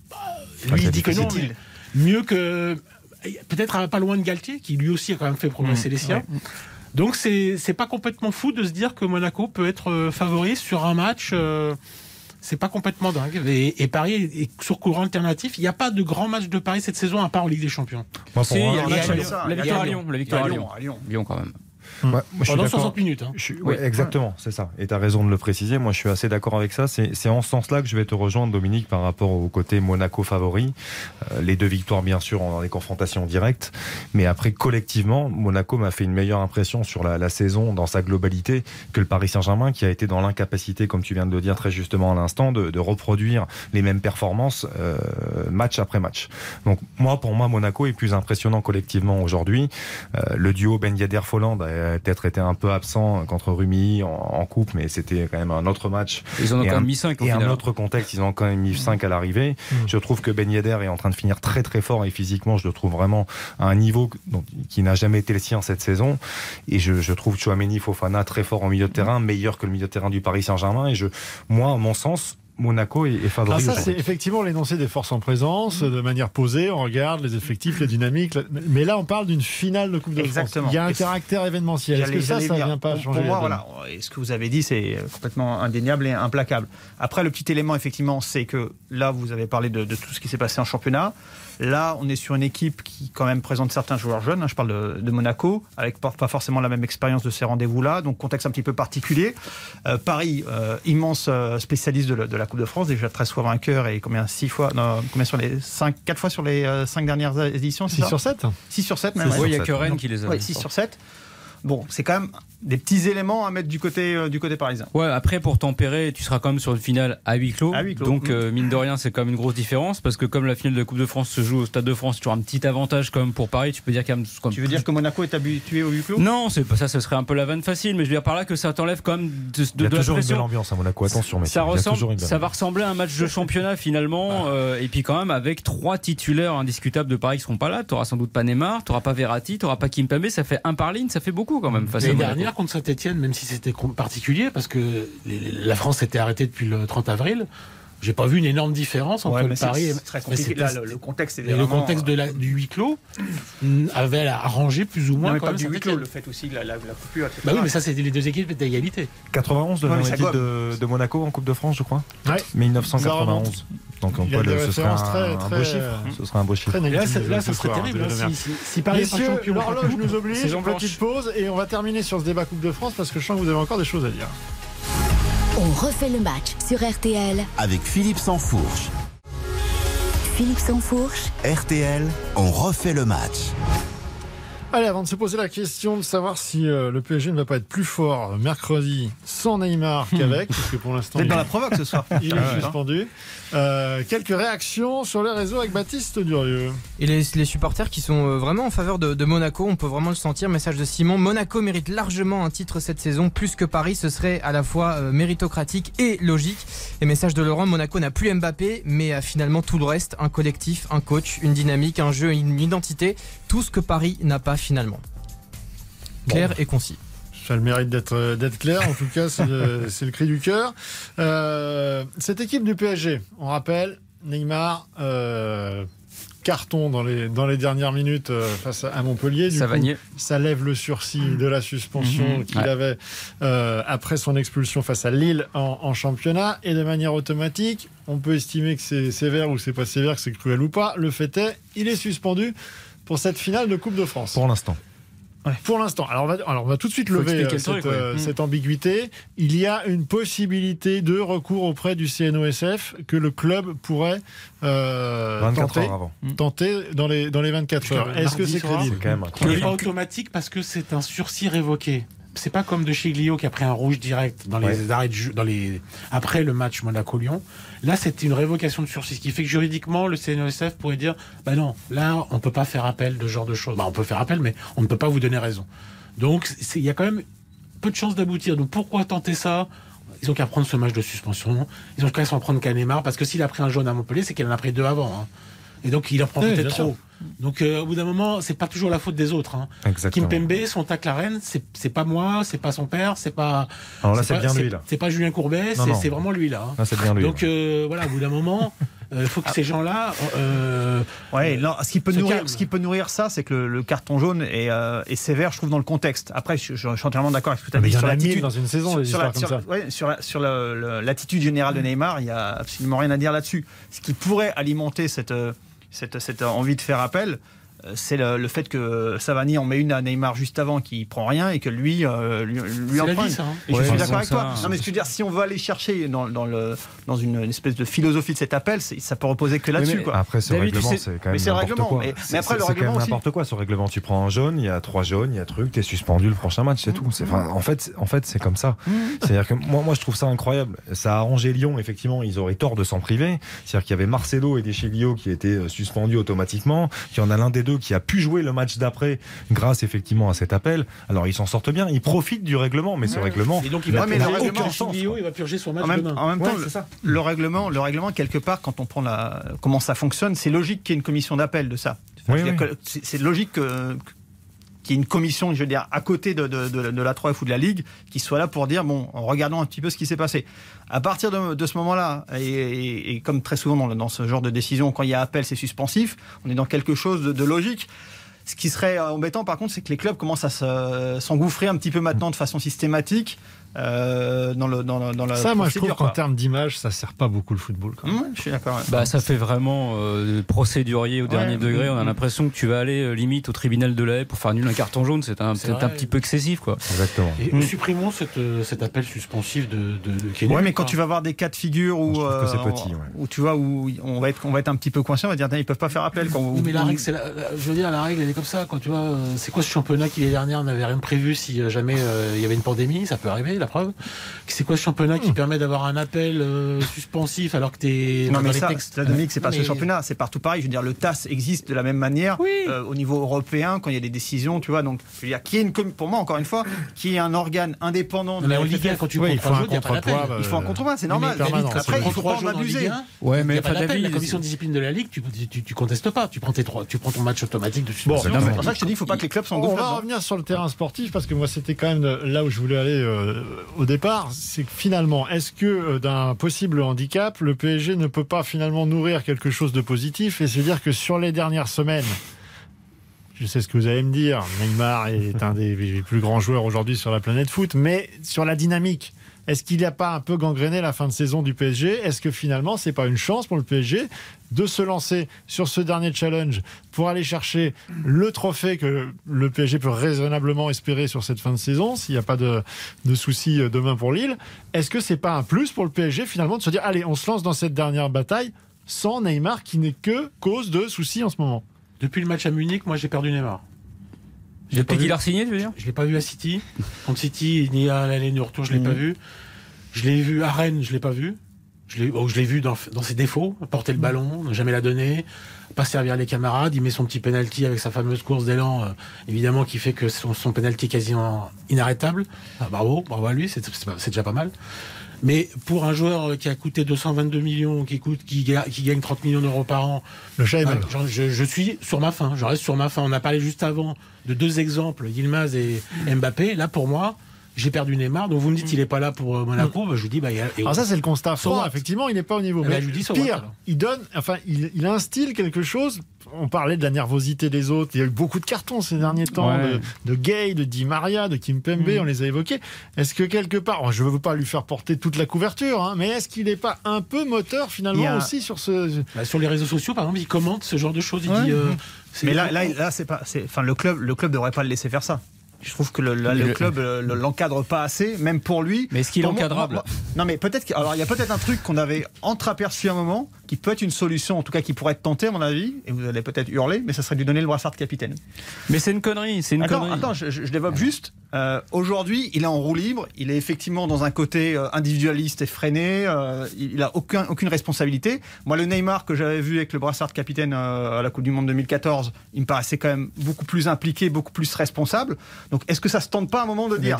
Lui, il dit que non, mais mieux que peut-être pas loin de Galtier, qui lui aussi a quand même fait progresser les siens. Ouais. Donc c'est pas complètement fou de se dire que Monaco peut être favori sur un match. C'est pas complètement dingue. Et Paris est sur courant alternatif. Il n'y a pas de grand match de Paris cette saison à part en Ligue des Champions. La victoire à Lyon. La victoire à Lyon quand même. Ouais, moi, pendant 60 minutes. Hein. Exactement, c'est ça. Et tu as raison de le préciser. Moi, je suis assez d'accord avec ça. C'est en ce sens-là que je vais te rejoindre, Dominique, par rapport au côté Monaco favori. Les 2 victoires, bien sûr, dans les confrontations directes. Mais après, collectivement, Monaco m'a fait une meilleure impression sur la saison dans sa globalité que le Paris Saint-Germain, qui a été dans l'incapacité, comme tu viens de le dire très justement à l'instant, de reproduire les mêmes performances match après match. Donc, pour moi, Monaco est plus impressionnant collectivement aujourd'hui. Le duo Ben Yedder-Folland a peut-être été un peu absent contre Rumi en coupe, mais c'était quand même un autre match. Ils en ont quand même mis 5 au final. Et un autre contexte, ils en ont quand même mis 5 à l'arrivée. Je trouve que Ben Yedder est en train de finir très très fort et physiquement, je le trouve vraiment à un niveau qui n'a jamais été le sien cette saison. Et je trouve Tchouaméni, Fofana très fort en milieu de terrain, meilleur que le milieu de terrain du Paris Saint-Germain. Et moi, à mon sens, Monaco est favori. Ça, c'est effectivement l'énoncé des forces en présence, de manière posée. On regarde les effectifs, les dynamiques. Mais là, on parle d'une finale de Coupe de France. Il y a un caractère événementiel. Est-ce que ça ne vient pas changer? Pour moi, voilà. Et ce que vous avez dit, c'est complètement indéniable et implacable. Après, le petit élément, effectivement, c'est que là, vous avez parlé de tout ce qui s'est passé en championnat. Là, on est sur une équipe qui, quand même, présente certains joueurs jeunes. Je parle de Monaco, avec pas forcément la même expérience de ces rendez-vous-là. Donc, contexte un petit peu particulier. Paris, immense spécialiste de la Coupe de France, déjà 13 fois vainqueur et combien 4 fois sur les 5 dernières éditions, 6 sur 7 6 sur 7, même. Oui, il n'y a que Rennes qui les a. Oui, 6 sur 7. Bon, c'est quand même des petits éléments à mettre du côté parisien. Ouais, après pour tempérer, tu seras quand même sur une finale à huis clos. Donc mine de rien, c'est quand même une grosse différence parce que comme la finale de Coupe de France se joue au Stade de France, tu auras un petit avantage quand même pour Paris. Tu peux dire Tu veux dire que Monaco est habitué au huis clos? Non, c'est pas ça. Ce serait un peu la vanne facile, mais je veux dire par là que ça t'enlève quand même de il y a la toujours pression. une belle ambiance à Monaco. Attention, mais ça va ressembler à un match de championnat finalement, et puis quand même avec 3 titulaires indiscutables de Paris qui seront pas là. Tu auras sans doute pas Neymar, tu auras pas Verratti, tu auras pas Kimpembe. Ça fait un par ligne, ça fait beaucoup quand même. L'année dernière contre Saint-Etienne, même si c'était particulier parce que la France s'était arrêtée depuis le 30 avril. J'ai pas vu une énorme différence entre le Paris et... C'est très compliqué. Là, le contexte est le contexte du huis clos avait arrangé plus ou moins. Non, mais pas du huis clos, le fait aussi la coupure, etc. Bah oui, mais ça, c'était les deux équipes d'égalité. 91 de Monaco en Coupe de France, je crois. Ouais. 1991. Donc ce serait un beau chiffre. Ce serait un beau chiffre. Là, ça serait terrible. Si Paris est champion, l'horloge nous oblige. Une petite pause et on va terminer sur ce débat Coupe de France parce que je sens que vous avez encore des choses à dire. On refait le match sur RTL avec Philippe Sansfourche. Philippe Sansfourche. RTL, on refait le match. Allez, avant de se poser la question de savoir si le PSG ne va pas être plus fort mercredi sans Neymar qu'avec, parce que pour l'instant... Vous êtes dans la provoque ce soir. Il est suspendu. Quelques réactions sur les réseaux avec Baptiste Durieux. Et les supporters qui sont vraiment en faveur de Monaco, on peut vraiment le sentir. Message de Simon: Monaco mérite largement un titre cette saison, plus que Paris. Ce serait à la fois méritocratique et logique. Et message de Laurent: Monaco n'a plus Mbappé, mais a finalement tout le reste, un collectif, un coach, une dynamique, un jeu, une identité, tout ce que Paris n'a pas finalement. Clair et concis. Ça a le mérite d'être clair, en tout cas c'est le cri du cœur. Cette équipe du PSG, on rappelle, Neymar, carton dans les dernières minutes face à Montpellier. Du coup, ça lève le sursis de la suspension qu'il avait après son expulsion face à Lille en championnat. Et de manière automatique, on peut estimer que c'est sévère ou c'est pas sévère, que c'est cruel ou pas. Le fait est, il est suspendu pour cette finale de Coupe de France. Pour l'instant. Ouais. Pour l'instant. Alors on va tout de suite lever cette ambiguïté. Il y a une possibilité de recours auprès du CNOSF que le club pourrait tenter dans les 24 heures. Est-ce que c'est crédible? Ce n'est pas automatique parce que c'est un sursis révoqué. C'est pas comme De Chiglio qui a pris un rouge direct dans les arrêts de jeu, après le match Monaco-Lyon. Là, c'était une révocation de sursis, ce qui fait que juridiquement, le CNOSF pourrait dire bah non, là, on peut pas faire appel de ce genre de choses. Bah, on peut faire appel, mais on ne peut pas vous donner raison. Donc, il y a quand même peu de chances d'aboutir. Donc, pourquoi tenter ça? Ils ont qu'à prendre ce match de suspension. Ils ont qu'à s'en prendre qu'à Neymar, parce que s'il a pris un jaune à Montpellier, c'est qu'il en a pris 2 avant. Hein. Et donc, il en prend peut-être trop. Donc, au bout d'un moment, c'est pas toujours la faute des autres. Hein. Kimpembe, son tacle à Rennes, c'est pas moi, c'est pas son père, c'est pas. Alors là, c'est bien lui, là. C'est pas Julien Courbet, c'est vraiment lui, là. Hein. Là, c'est bien lui. Donc, voilà, au bout d'un moment, il faut que ces gens-là. Ce qui peut nourrir ça, c'est que le carton jaune est sévère, je trouve, dans le contexte. Après, je suis entièrement d'accord avec ce que tu as dit sur l'attitude. Dans une saison, sur l'attitude générale de Neymar, il n'y a absolument rien à dire là-dessus. Ce qui pourrait alimenter cette envie de faire appel, c'est le fait que Savani en met une à Neymar juste avant qui prend rien et que lui en prend une. Et je suis d'accord avec toi. Non, mais je veux dire, si on veut aller chercher dans une espèce de philosophie de cet appel, ça peut reposer que là-dessus. Après, ce règlement, c'est quand même n'importe quoi. Mais après, le règlement aussi. N'importe quoi, ce règlement. Tu prends un jaune, il y a 3 jaunes, il y a truc, t'es suspendu le prochain match, c'est tout. En fait, c'est comme ça. C'est-à-dire que moi, je trouve ça incroyable. Ça a arrangé Lyon, effectivement, ils auraient tort de s'en priver. C'est-à-dire qu'il y avait Marcelo et Deschilio qui étaient suspendus automatiquement, qu'il y en a l'un des deux qui a pu jouer le match d'après grâce effectivement à cet appel. Alors ils s'en sortent bien, ils profitent du règlement, mais ce règlement, et donc il va purger son match demain. En même temps, le règlement quelque part, quand on prend comment ça fonctionne, c'est logique qu'il y ait une commission d'appel de ça. C'est logique qu'il y ait une commission, je veux dire, à côté de la 3F ou de la Ligue, qui soit là pour dire, bon, regardons un petit peu ce qui s'est passé. À partir de ce moment-là, et comme très souvent dans ce genre de décision, quand il y a appel, c'est suspensif, on est dans quelque chose de logique. Ce qui serait embêtant, par contre, c'est que les clubs commencent à s'engouffrer un petit peu maintenant de façon systématique dans la ça, moi, je trouve qu'en termes d'image, ça sert pas beaucoup le football. Quand même. Ouais, je suis d'accord. Ça fait vraiment procédurier au dernier degré. On a l'impression que tu vas aller limite au tribunal de la Haye pour faire nul un carton jaune. C'est un petit peu excessif, quoi. Exactement. Et supprimons cet appel suspensif de Kenny. Ouais, mais quand tu vas voir des cas de figure où tu vois où on va être un petit peu coincé, on va dire ils peuvent pas faire appel quand vous. Mais la règle, je veux dire, la règle elle est comme ça. Quand tu vois, c'est quoi ce championnat qui l'année dernière n'avait rien prévu si jamais il y avait une pandémie, ça peut arriver. La preuve, c'est quoi ce championnat qui permet d'avoir un appel suspensif alors que t'es non mais ça, Dominique, c'est pas ce championnat, c'est partout pareil. Je veux dire, le TAS existe de la même manière au niveau européen quand il y a des décisions, tu vois. Donc, je veux dire, pour moi encore une fois, qui est un organe indépendant. Mais en Ligue 1, quand tu il faut un contre-poids, il faut un contre-poids, c'est normal. Après, il faut pas en abuser. Ouais, mais la commission de discipline de la Ligue, tu contestes pas, tu prends ton match automatique de suspension. C'est pour ça que je te dis, il faut pas que les clubs s'engouffrent. On va revenir sur le terrain sportif parce que moi, c'était quand même là où je voulais aller au départ. C'est que finalement, est-ce que d'un possible handicap, le PSG ne peut pas finalement nourrir quelque chose de positif et se dire que sur les dernières semaines, je sais ce que vous allez me dire, Neymar est un des plus grands joueurs aujourd'hui sur la planète foot, mais sur la dynamique, est-ce qu'il n'y a pas un peu gangréné la fin de saison du PSG ? Est-ce que finalement, c'est pas une chance pour le PSG de se lancer sur ce dernier challenge pour aller chercher le trophée que le PSG peut raisonnablement espérer sur cette fin de saison, s'il n'y a pas de soucis demain pour Lille? Est-ce que c'est pas un plus pour le PSG finalement de se dire allez, on se lance dans cette dernière bataille sans Neymar qui n'est que cause de soucis en ce moment? Depuis le match à Munich, moi j'ai perdu Neymar. Depuis qu'il a signé, tu veux dire? Je l'ai pas vu à City. Contre City, ni à l'aller ni au retour, je l'ai pas vu. Je l'ai vu à Rennes, je l'ai pas vu. Je l'ai vu dans ses défauts, porter le ballon, ne jamais la donner, pas servir les camarades. Il met son petit penalty avec sa fameuse course d'élan, évidemment, qui fait que son penalty est quasiment inarrêtable. Bravo à lui, c'est déjà pas mal. Mais pour un joueur qui a coûté 222 millions, qui gagne 30 millions d'euros par an, je suis sur ma faim. Je reste sur ma faim. On a parlé juste avant de deux exemples, Yilmaz et Mbappé. Là, pour moi, j'ai perdu Neymar, donc vous me dites il n'est pas là pour Monaco, je vous dis alors ça c'est le constat froid, effectivement il n'est pas au niveau. Mais pire, il instille quelque chose. On parlait de la nervosité des autres, il y a eu beaucoup de cartons ces derniers temps, de Gay, de Di Maria, de Kimpembe, on les a évoqués. Est-ce que quelque part, je ne veux pas lui faire porter toute la couverture, mais est-ce qu'il n'est pas un peu moteur finalement aussi sur ce... sur les réseaux sociaux par exemple, il commente ce genre de choses, il dit... mais là c'est pas, le club devrait pas le laisser faire ça. Je trouve que le club l'encadre pas assez, même pour lui. Mais est-ce qu'il est encadrable ? Non, mais peut-être. Alors, il y a peut-être un truc qu'on avait entreaperçu à un moment, qui peut être une solution, en tout cas qui pourrait être tentée, à mon avis, et vous allez peut-être hurler, mais ça serait de lui donner le brassard de capitaine. Mais c'est une connerie, Attends, je développe juste. Aujourd'hui, il est en roue libre, il est effectivement dans un côté individualiste et freiné, il a aucune responsabilité. Moi, le Neymar que j'avais vu avec le brassard de capitaine à la Coupe du Monde 2014, il me paraissait quand même beaucoup plus impliqué, beaucoup plus responsable. Donc, est-ce que ça se tente pas à un moment de dire,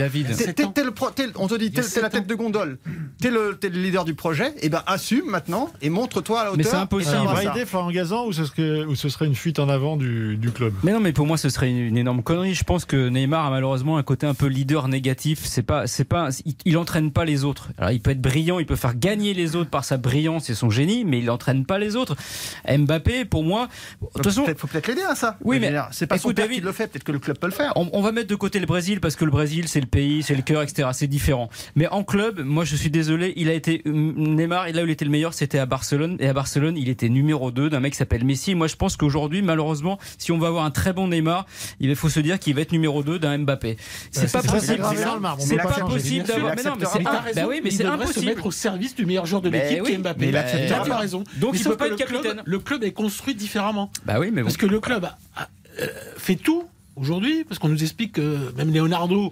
on te dit, t'es la tête de gondole, t'es le leader du projet, et ben assume maintenant et montre-toi à la hauteur. Mais c'est impossible. Valider Florent Gazan ou ce serait une fuite en avant du club? Mais non, mais pour moi, ce serait une énorme connerie. Je pense que Neymar a malheureusement un côté un peu leader négatif. Il entraîne pas les autres. Alors, il peut être brillant, il peut faire gagner les autres par sa brillance et son génie, mais il entraîne pas les autres. Mbappé, pour moi, de toute façon, faut peut-être l'aider à ça. Oui, mais c'est pas son père qui le fait. Peut-être que le club peut le faire. On va mettre de côté le Brésil parce que le Brésil, c'est le pays, c'est le cœur, etc. C'est différent. Mais en club, moi, je suis désolé, Neymar, là où il était le meilleur, c'était à Barcelone. Et à Barcelone, il était numéro 2 d'un mec qui s'appelle Messi. Moi, je pense qu'aujourd'hui, malheureusement, si on va avoir un très bon Neymar, il faut se dire qu'il va être numéro 2 d'un Mbappé. C'est pas possible. C'est pas possible d'avoir. Mais non, mais c'est raison. Oui, mais c'est impossible. Se mettre au service du meilleur joueur de l'équipe qui est Mbappé. Il a raison. Donc il peut pas être capitaine. Le club est construit différemment. Bah oui, mais parce que le club fait tout aujourd'hui, parce qu'on nous explique que même Leonardo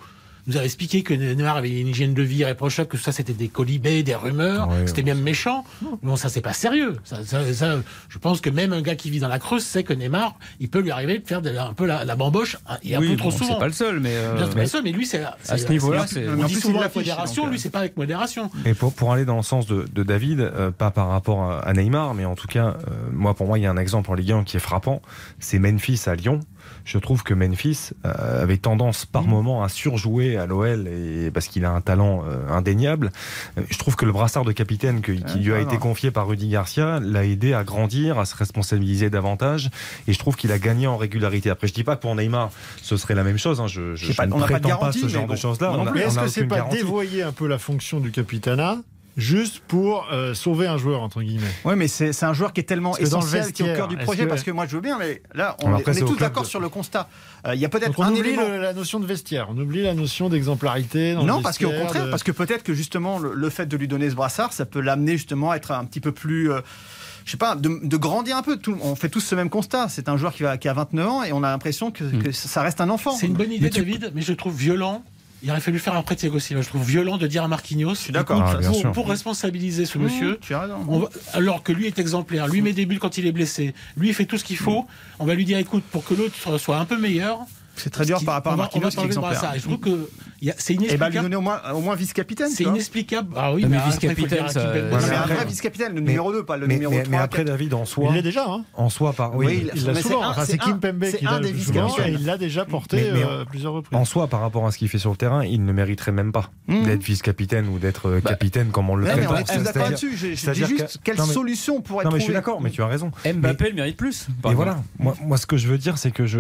nous avait expliqué que Neymar avait une hygiène de vie irréprochable, que ça c'était des colibés, des rumeurs, c'était même méchant. Non, ça c'est pas sérieux. Ça, je pense que même un gars qui vit dans la Creuse sait que Neymar, il peut lui arriver de faire un peu la bamboche et un peu trop souvent. C'est pas le seul, mais mais lui c'est à ce niveau-là, on dit souvent la modération, lui c'est pas avec modération. Et pour aller dans le sens de David, pas par rapport à Neymar, mais en tout cas, pour moi, il y a un exemple en Ligue 1 qui est frappant, c'est Memphis à Lyon. Je trouve que Memphis avait tendance par moment à surjouer à l'OL parce qu'il a un talent indéniable. Je trouve que le brassard de capitaine qui lui a été confié par Rudy Garcia l'a aidé à grandir, à se responsabiliser davantage, et je trouve qu'il a gagné en régularité. Après, je dis pas que pour Neymar ce serait la même chose, je ne prétends pas ce genre de choses-là. Est-ce que c'est pas dévoyer un peu la fonction du capitanat juste pour sauver un joueur, entre guillemets? Oui, mais c'est un joueur qui est tellement essentiel, qui est au cœur du projet, parce que moi je veux bien, mais là on est tous d'accord sur le constat. Il y a peut-être un élément... la notion de vestiaire, on oublie la notion d'exemplarité dans non, parce qu'au contraire, parce que peut-être que justement le fait de lui donner ce brassard, ça peut l'amener justement à être un petit peu plus... je sais pas, de grandir un peu. On fait tous ce même constat. C'est un joueur qui a 29 ans et on a l'impression que ça reste un enfant. C'est une bonne idée, David, mais je trouve violent. Il aurait fallu faire un prêt de Thiago Silva. Je trouve violent de dire à Marquinhos, je suis d'accord, pour responsabiliser ce monsieur, alors que lui est exemplaire, lui met des buts quand il est blessé, lui il fait tout ce qu'il faut, on va lui dire écoute, pour que l'autre soit un peu meilleur. C'est très dur par rapport à Marquinhos qui est exemplaire. Je trouve que c'est inexplicable. Et bah lui donner au moins vice-capitaine. C'est inexplicable. Ah oui, mais vice-capitaine, un vrai vice-capitaine, le numéro 2, pas le numéro 3. Mais après, David, en soi... Il l'est déjà. En soi, il l'a souvent. C'est Kimpembe qui l'a le plus souvent et il l'a déjà porté plusieurs reprises. En soi, par rapport à ce qu'il fait sur le terrain, il ne mériterait même pas d'être vice-capitaine ou d'être capitaine comme on le fait. On est tous d'accord là-dessus. Je dis juste quelle solution pourrait être trouvée. Non, mais je suis d'accord, mais tu as raison. Mbappé le mérite plus. Et voilà. Moi, ce que je veux dire, c'est que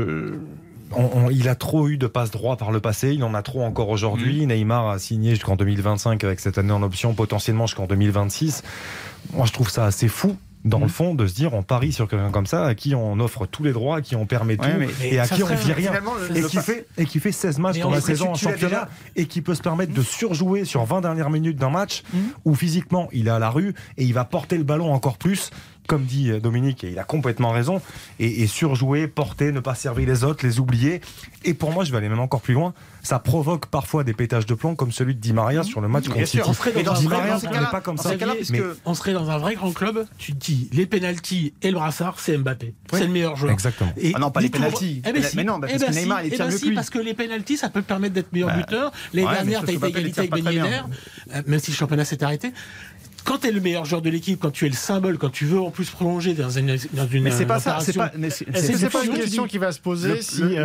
il a trop eu de passes droits par le passé, il en a trop encore aujourd'hui. Neymar a signé jusqu'en 2025 avec cette année en option, potentiellement jusqu'en 2026. Moi, je trouve ça assez fou. Dans le fond, de se dire on parie sur quelqu'un comme ça à qui on offre tous les droits, à qui on permet tout et à qui on dit rien et qui fait 16 matchs dans la saison en championnat et qui peut se permettre de surjouer sur 20 dernières minutes d'un match où physiquement il est à la rue et il va porter le ballon encore plus, comme dit Dominique, et il a complètement raison, et surjouer, porter, ne pas servir les autres, les oublier. Et pour moi, je vais aller même encore plus loin, ça provoque parfois des pétages de plomb comme celui de Di Maria sur le match contre City. Di Maria n'est pas comme ça. On serait dans un vrai grand club, tu te dis, les pénaltys et le brassard, c'est Mbappé. C'est le meilleur joueur. Exactement. Non, pas les pénaltys. Mais non, parce que Neymar, il tient mieux que lui. Parce que les pénaltys, ça peut permettre d'être meilleur buteur. Les dernières, tu as été égalité avec Ben Yedder, même si le championnat s'est arrêté. Quand tu es le meilleur joueur de l'équipe, quand tu es le symbole, quand tu veux en plus prolonger dans une mais c'est pas ça, c'est pas une question qui va se poser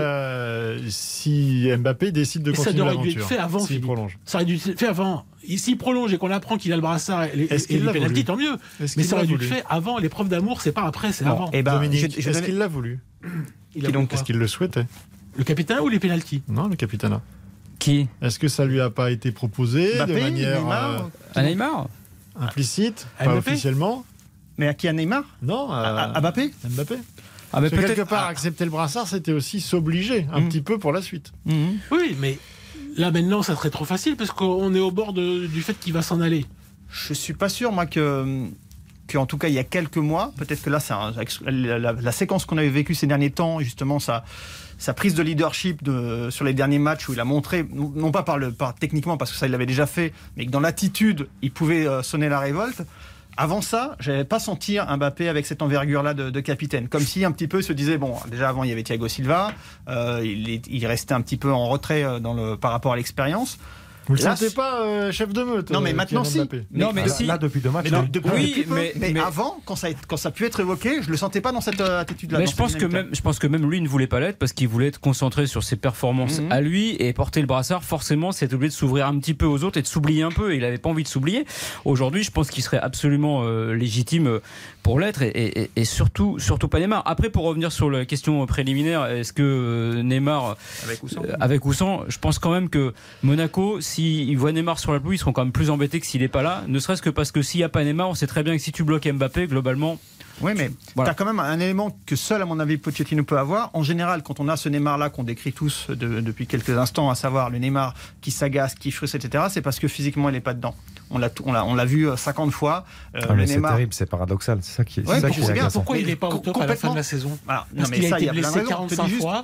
si Mbappé décide de continuer l'aventure. Ça aurait dû être fait avant. S'il prolonge. Ça aurait dû être fait avant. S'il prolonge et qu'on apprend qu'il a le brassard et les pénaltys, tant mieux. Mais ça aurait dû être fait avant. L'épreuve d'amour, c'est pas après, c'est avant. Dominique, est-ce qu'il l'a voulu? Est-ce qu'il le souhaitait? Le capitaine ou les pénaltys? Non, le capitaine. Qui? Est-ce que ça lui a pas été proposé de manière Neymar implicite, pas officiellement? Mais à qui? À Neymar? Non, à Mbappé. Mais quelque part, accepter le brassard, c'était aussi s'obliger un petit peu pour la suite. Oui, mais là maintenant, ça serait trop facile parce qu'on est au bord du fait qu'il va s'en aller. Je suis pas sûr, moi, en tout cas, il y a quelques mois, peut-être que là, c'est la séquence qu'on avait vécue ces derniers temps, justement, sa prise de leadership sur les derniers matchs où il a montré, non pas techniquement parce que ça il l'avait déjà fait, mais que dans l'attitude il pouvait sonner la révolte. Avant ça, j'avais pas senti un Mbappé avec cette envergure-là de capitaine, comme si un petit peu se disait bon, déjà avant il y avait Thiago Silva, il restait un petit peu en retrait par rapport à l'expérience. Vous ne le sentez pas chef de meute? Non, mais maintenant si. Là, depuis 2 matchs. Mais avant, quand ça a pu être évoqué, je le sentais pas dans cette attitude-là. Mais je pense que même lui ne voulait pas l'être parce qu'il voulait être concentré sur ses performances à lui et porter le brassard. Forcément, c'est obligé de s'ouvrir un petit peu aux autres et de s'oublier un peu. Et il n'avait pas envie de s'oublier. Aujourd'hui, je pense qu'il serait absolument légitime pour l'être et surtout pas Neymar. Après, pour revenir sur la question préliminaire, est-ce que Neymar avec ou sans, je pense quand même que Monaco, s'ils voient Neymar sur la pelouse, ils seront quand même plus embêtés que s'il n'est pas là, ne serait-ce que parce que s'il n'y a pas Neymar, on sait très bien que si tu bloques Mbappé, globalement... Oui, mais tu as quand même un élément que seul, à mon avis, Pochettino peut avoir. En général, quand on a ce Neymar-là qu'on décrit tous depuis quelques instants, à savoir le Neymar qui s'agace, qui frustre, etc., c'est parce que physiquement, il n'est pas dedans. On l'a vu 50 fois. Mais c'est terrible, c'est paradoxal. C'est ça qui est agaçant. Pourquoi il n'est pas au top à la fin de la saison? Non, mais ça, il y a plein de raisons. blessé 45 fois.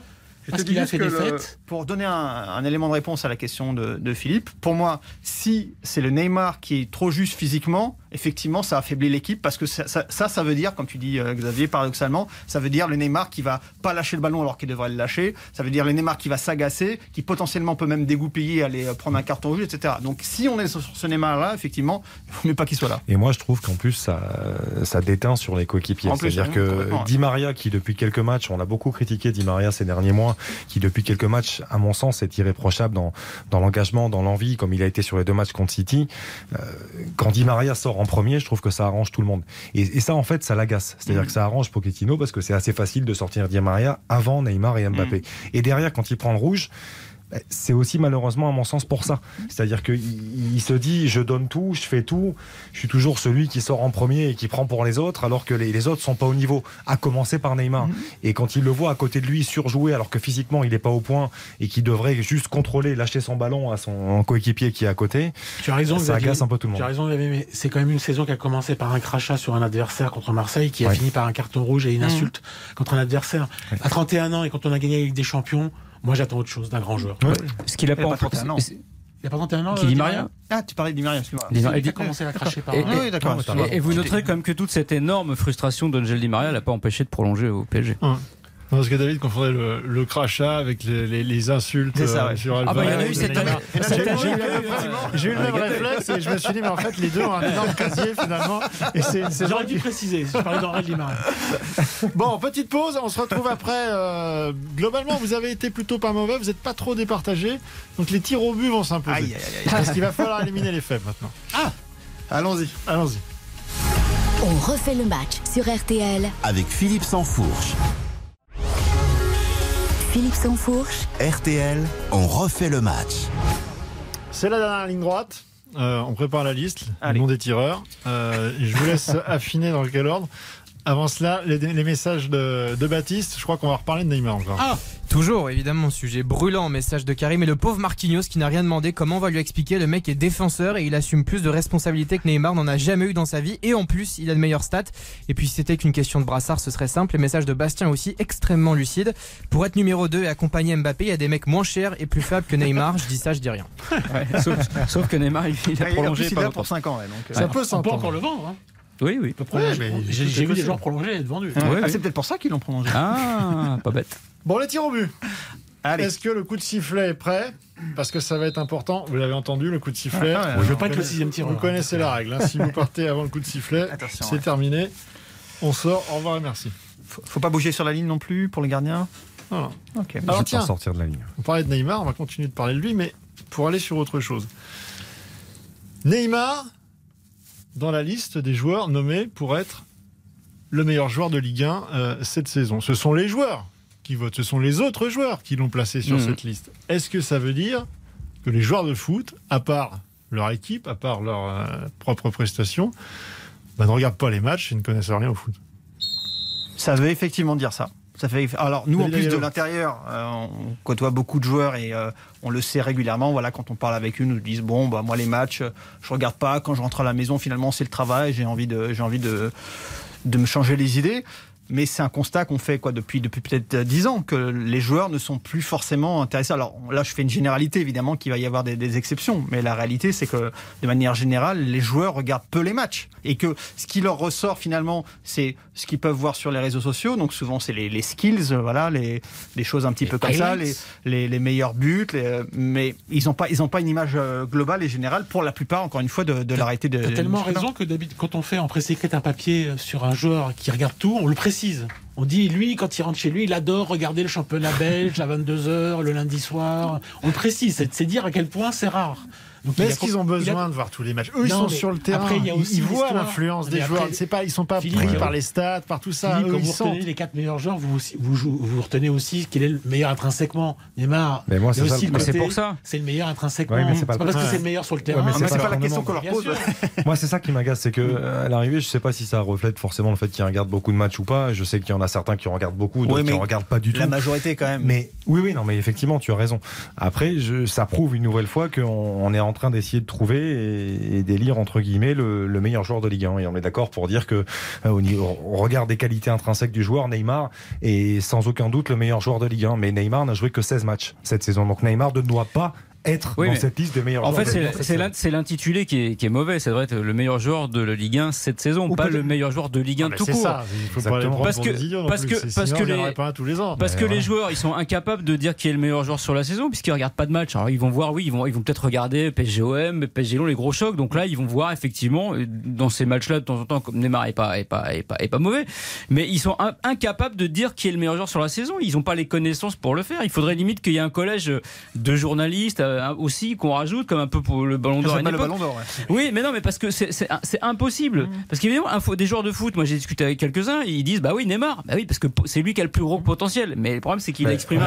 Parce qu'il a fait des fêtes. Pour donner un élément de réponse à la question de Philippe, pour moi, si c'est le Neymar qui est trop juste physiquement, effectivement, ça affaiblit l'équipe parce que ça veut dire, comme tu dis Xavier, paradoxalement, ça veut dire le Neymar qui va pas lâcher le ballon alors qu'il devrait le lâcher, ça veut dire le Neymar qui va s'agacer, qui potentiellement peut même dégoupiller, aller prendre un carton rouge, etc. Donc si on est sur ce Neymar-là, effectivement, il ne faut mieux pas qu'il soit là. Et moi, je trouve qu'en plus, ça déteint sur les coéquipiers. C'est-à-dire que Di Maria, qui depuis quelques matchs, on a beaucoup critiqué Di Maria ces derniers mois, qui depuis quelques matchs, à mon sens, est irréprochable dans l'engagement, dans l'envie, comme il a été sur les 2 matchs contre City. Quand Di Maria sort en premier, je trouve que ça arrange tout le monde. Et ça, en fait, ça l'agace. C'est-à-dire que ça arrange Pochettino parce que c'est assez facile de sortir Di Maria avant Neymar et Mbappé. Et derrière, quand il prend le rouge, c'est aussi malheureusement à mon sens pour ça. C'est-à-dire qu'il se dit je donne tout, je fais tout, je suis toujours celui qui sort en premier et qui prend pour les autres alors que les autres sont pas au niveau, à commencer par Neymar. Et quand il le voit à côté de lui surjouer alors que physiquement il n'est pas au point et qu'il devrait juste contrôler, lâcher son ballon à son coéquipier qui est à côté, tu as raison, ça agace un peu tout le monde. Tu as raison, mais c'est quand même une saison qui a commencé par un crachat sur un adversaire contre Marseille qui a fini par un carton rouge et une insulte contre un adversaire. À 31 ans et quand on a gagné avec des champions, moi, j'attends autre chose d'un grand joueur. Ce qu'il a pas emporté. Il n'y a pas 31 ans. Qui dit Maria ? Ah, tu parlais de Di Maria, excuse-moi. Il a commencé à cracher par Oui, d'accord. Et vous noterez quand même que toute cette énorme frustration d'Angel Di Maria l'a pas empêché de prolonger au PSG. Non, parce que David confondait le crachat avec les insultes sur Alba. Ah bah il y en a eu cette année. J'ai eu le même réflexe et je me suis dit mais en fait les deux ont un énorme casier finalement. Et c'est une saison. J'aurais dû préciser. Je parlais d'Angel Di Maria. Bon, petite pause. On se retrouve après. Globalement, vous avez été plutôt pas mauvais. Vous n'êtes pas trop départagé. Donc les tirs au but vont s'imposer. Parce qu'il va falloir éliminer les faibles maintenant. Allons-y. On refait le match sur RTL avec Philippe Sansfourche. Philippe Sansfourche. RTL, on refait le match. C'est la dernière ligne droite. On prépare la liste, le nom des tireurs. Je vous laisse affiner dans quel ordre. Avant cela, les messages de Baptiste. Je crois qu'on va reparler de Neymar encore. Toujours, évidemment, sujet brûlant, message de Karim. Et le pauvre Marquinhos qui n'a rien demandé, comment on va lui expliquer? Le mec est défenseur et il assume plus de responsabilités que Neymar n'en a jamais eu dans sa vie. Et en plus, il a de meilleures stats. Et puis, si c'était qu'une question de brassard, ce serait simple. Le message de Bastien aussi, extrêmement lucide. Pour être numéro 2 et accompagner Mbappé, il y a des mecs moins chers et plus faibles que Neymar. Je dis ça, je dis rien. Sauf que Neymar, il a prolongé il a pour 5 ans. Ça peut s'entendre. On peut encore le vendre. Oui. J'ai vu des joueurs prolongés et être vendus. C'est peut-être pour ça qu'ils l'ont prolongé. Ah, pas bête. Bon, les tirs au but. Allez. Est-ce que le coup de sifflet est prêt? Parce que ça va être important. Vous l'avez entendu, le coup de sifflet. Je ne veux pas être le 6e tireur. Vous connaissez la règle. Si vous partez avant le coup de sifflet, c'est terminé. On sort. Au revoir et merci. Faut pas bouger sur la ligne non plus pour le gardien. Non. Ok. Alors tiens, sortir de la ligne. On parlait de Neymar. On va continuer de parler de lui, mais pour aller sur autre chose. Neymar, dans la liste des joueurs nommés pour être le meilleur joueur de Ligue 1 cette saison. Ce sont les joueurs qui votent, ce sont les autres joueurs qui l'ont placé sur cette liste. Est-ce que ça veut dire que les joueurs de foot, à part leur équipe, à part leurs propres prestations, ne regardent pas les matchs et ne connaissent rien au foot? Ça veut effectivement dire ça. Alors nous, en plus de l'intérieur, on côtoie beaucoup de joueurs et on le sait régulièrement. Voilà, quand on parle avec eux, ils nous disent moi les matchs, je regarde pas. Quand je rentre à la maison, finalement c'est le travail. J'ai envie de me changer les idées. Mais c'est un constat qu'on fait depuis peut-être 10 ans, que les joueurs ne sont plus forcément intéressés. Alors là, je fais une généralité, évidemment, qu'il va y avoir des exceptions. Mais la réalité, c'est que, de manière générale, les joueurs regardent peu les matchs. Et que ce qui leur ressort, finalement, c'est ce qu'ils peuvent voir sur les réseaux sociaux. Donc souvent, c'est les skills, les choses un petit peu comme ça, les meilleurs buts. Mais ils n'ont pas une image globale et générale, pour la plupart, encore une fois, de la réalité de... T'as tellement raison que d'habitude, quand on fait en presse écrite un papier sur un joueur qui regarde tout, on le précise. On dit, lui, quand il rentre chez lui, il adore regarder le championnat belge à 22h, le lundi soir. On le précise, c'est dire à quel point c'est rare. Donc, mais est-ce qu'ils ont besoin de voir tous les matchs? Eux, ils sont sur le terrain. Après, ils voient l'influence des joueurs. Ils ne sont pas pris par les stats, par tout ça. Philippe, quand vous retenez les 4 meilleurs joueurs, vous retenez aussi qu'il est le meilleur intrinsèquement. Neymar, mais moi, c'est pour ça. C'est le meilleur intrinsèquement. Ouais, c'est pas parce que c'est le meilleur sur le terrain. Mais c'est pas la question qu'on leur pose. Moi, c'est ça qui m'agace, c'est que à l'arrivée, je sais pas si ça reflète forcément le fait qu'ils regardent beaucoup de matchs ou pas. Je sais qu'il y en a certains qui en regardent beaucoup, d'autres qui en regardent pas du tout. La majorité, quand même. Mais oui, non, mais effectivement, tu as raison. Après, ça prouve une nouvelle fois qu'on est en train d'essayer de trouver et d'élire entre guillemets le meilleur joueur de Ligue 1. Et on est d'accord pour dire que au regard des qualités intrinsèques du joueur, Neymar est sans aucun doute le meilleur joueur de Ligue 1. Mais Neymar n'a joué que 16 matchs cette saison. Donc Neymar ne doit pas être dans cette liste des meilleurs joueurs. En fait, c'est l'intitulé qui est mauvais. Ça devrait être le meilleur joueur de la Ligue 1 cette saison, pas le meilleur joueur de Ligue 1 tout court. C'est ça. Il faut pas les prendre pour des idiots non plus. Parce que les joueurs, ils sont incapables de dire qui est le meilleur joueur sur la saison puisqu'ils regardent pas de match. Alors ils vont voir, ils vont peut-être regarder PSG-OM, PSG-Lyon, les gros chocs. Donc là, ils vont voir effectivement dans ces matchs-là de temps en temps, comme Neymar est pas mauvais, mais ils sont incapables de dire qui est le meilleur joueur sur la saison. Ils n'ont pas les connaissances pour le faire. Il faudrait limite qu'il y ait un collège de journalistes aussi qu'on rajoute comme un peu pour le Ballon d'Or à une époque. Oui, mais non, mais parce que c'est impossible. Parce qu'évidemment, des joueurs de foot, moi j'ai discuté avec quelques-uns, ils disent bah oui, Neymar, bah oui, parce que c'est lui qui a le plus gros potentiel. Mais le problème c'est qu'il a exprimé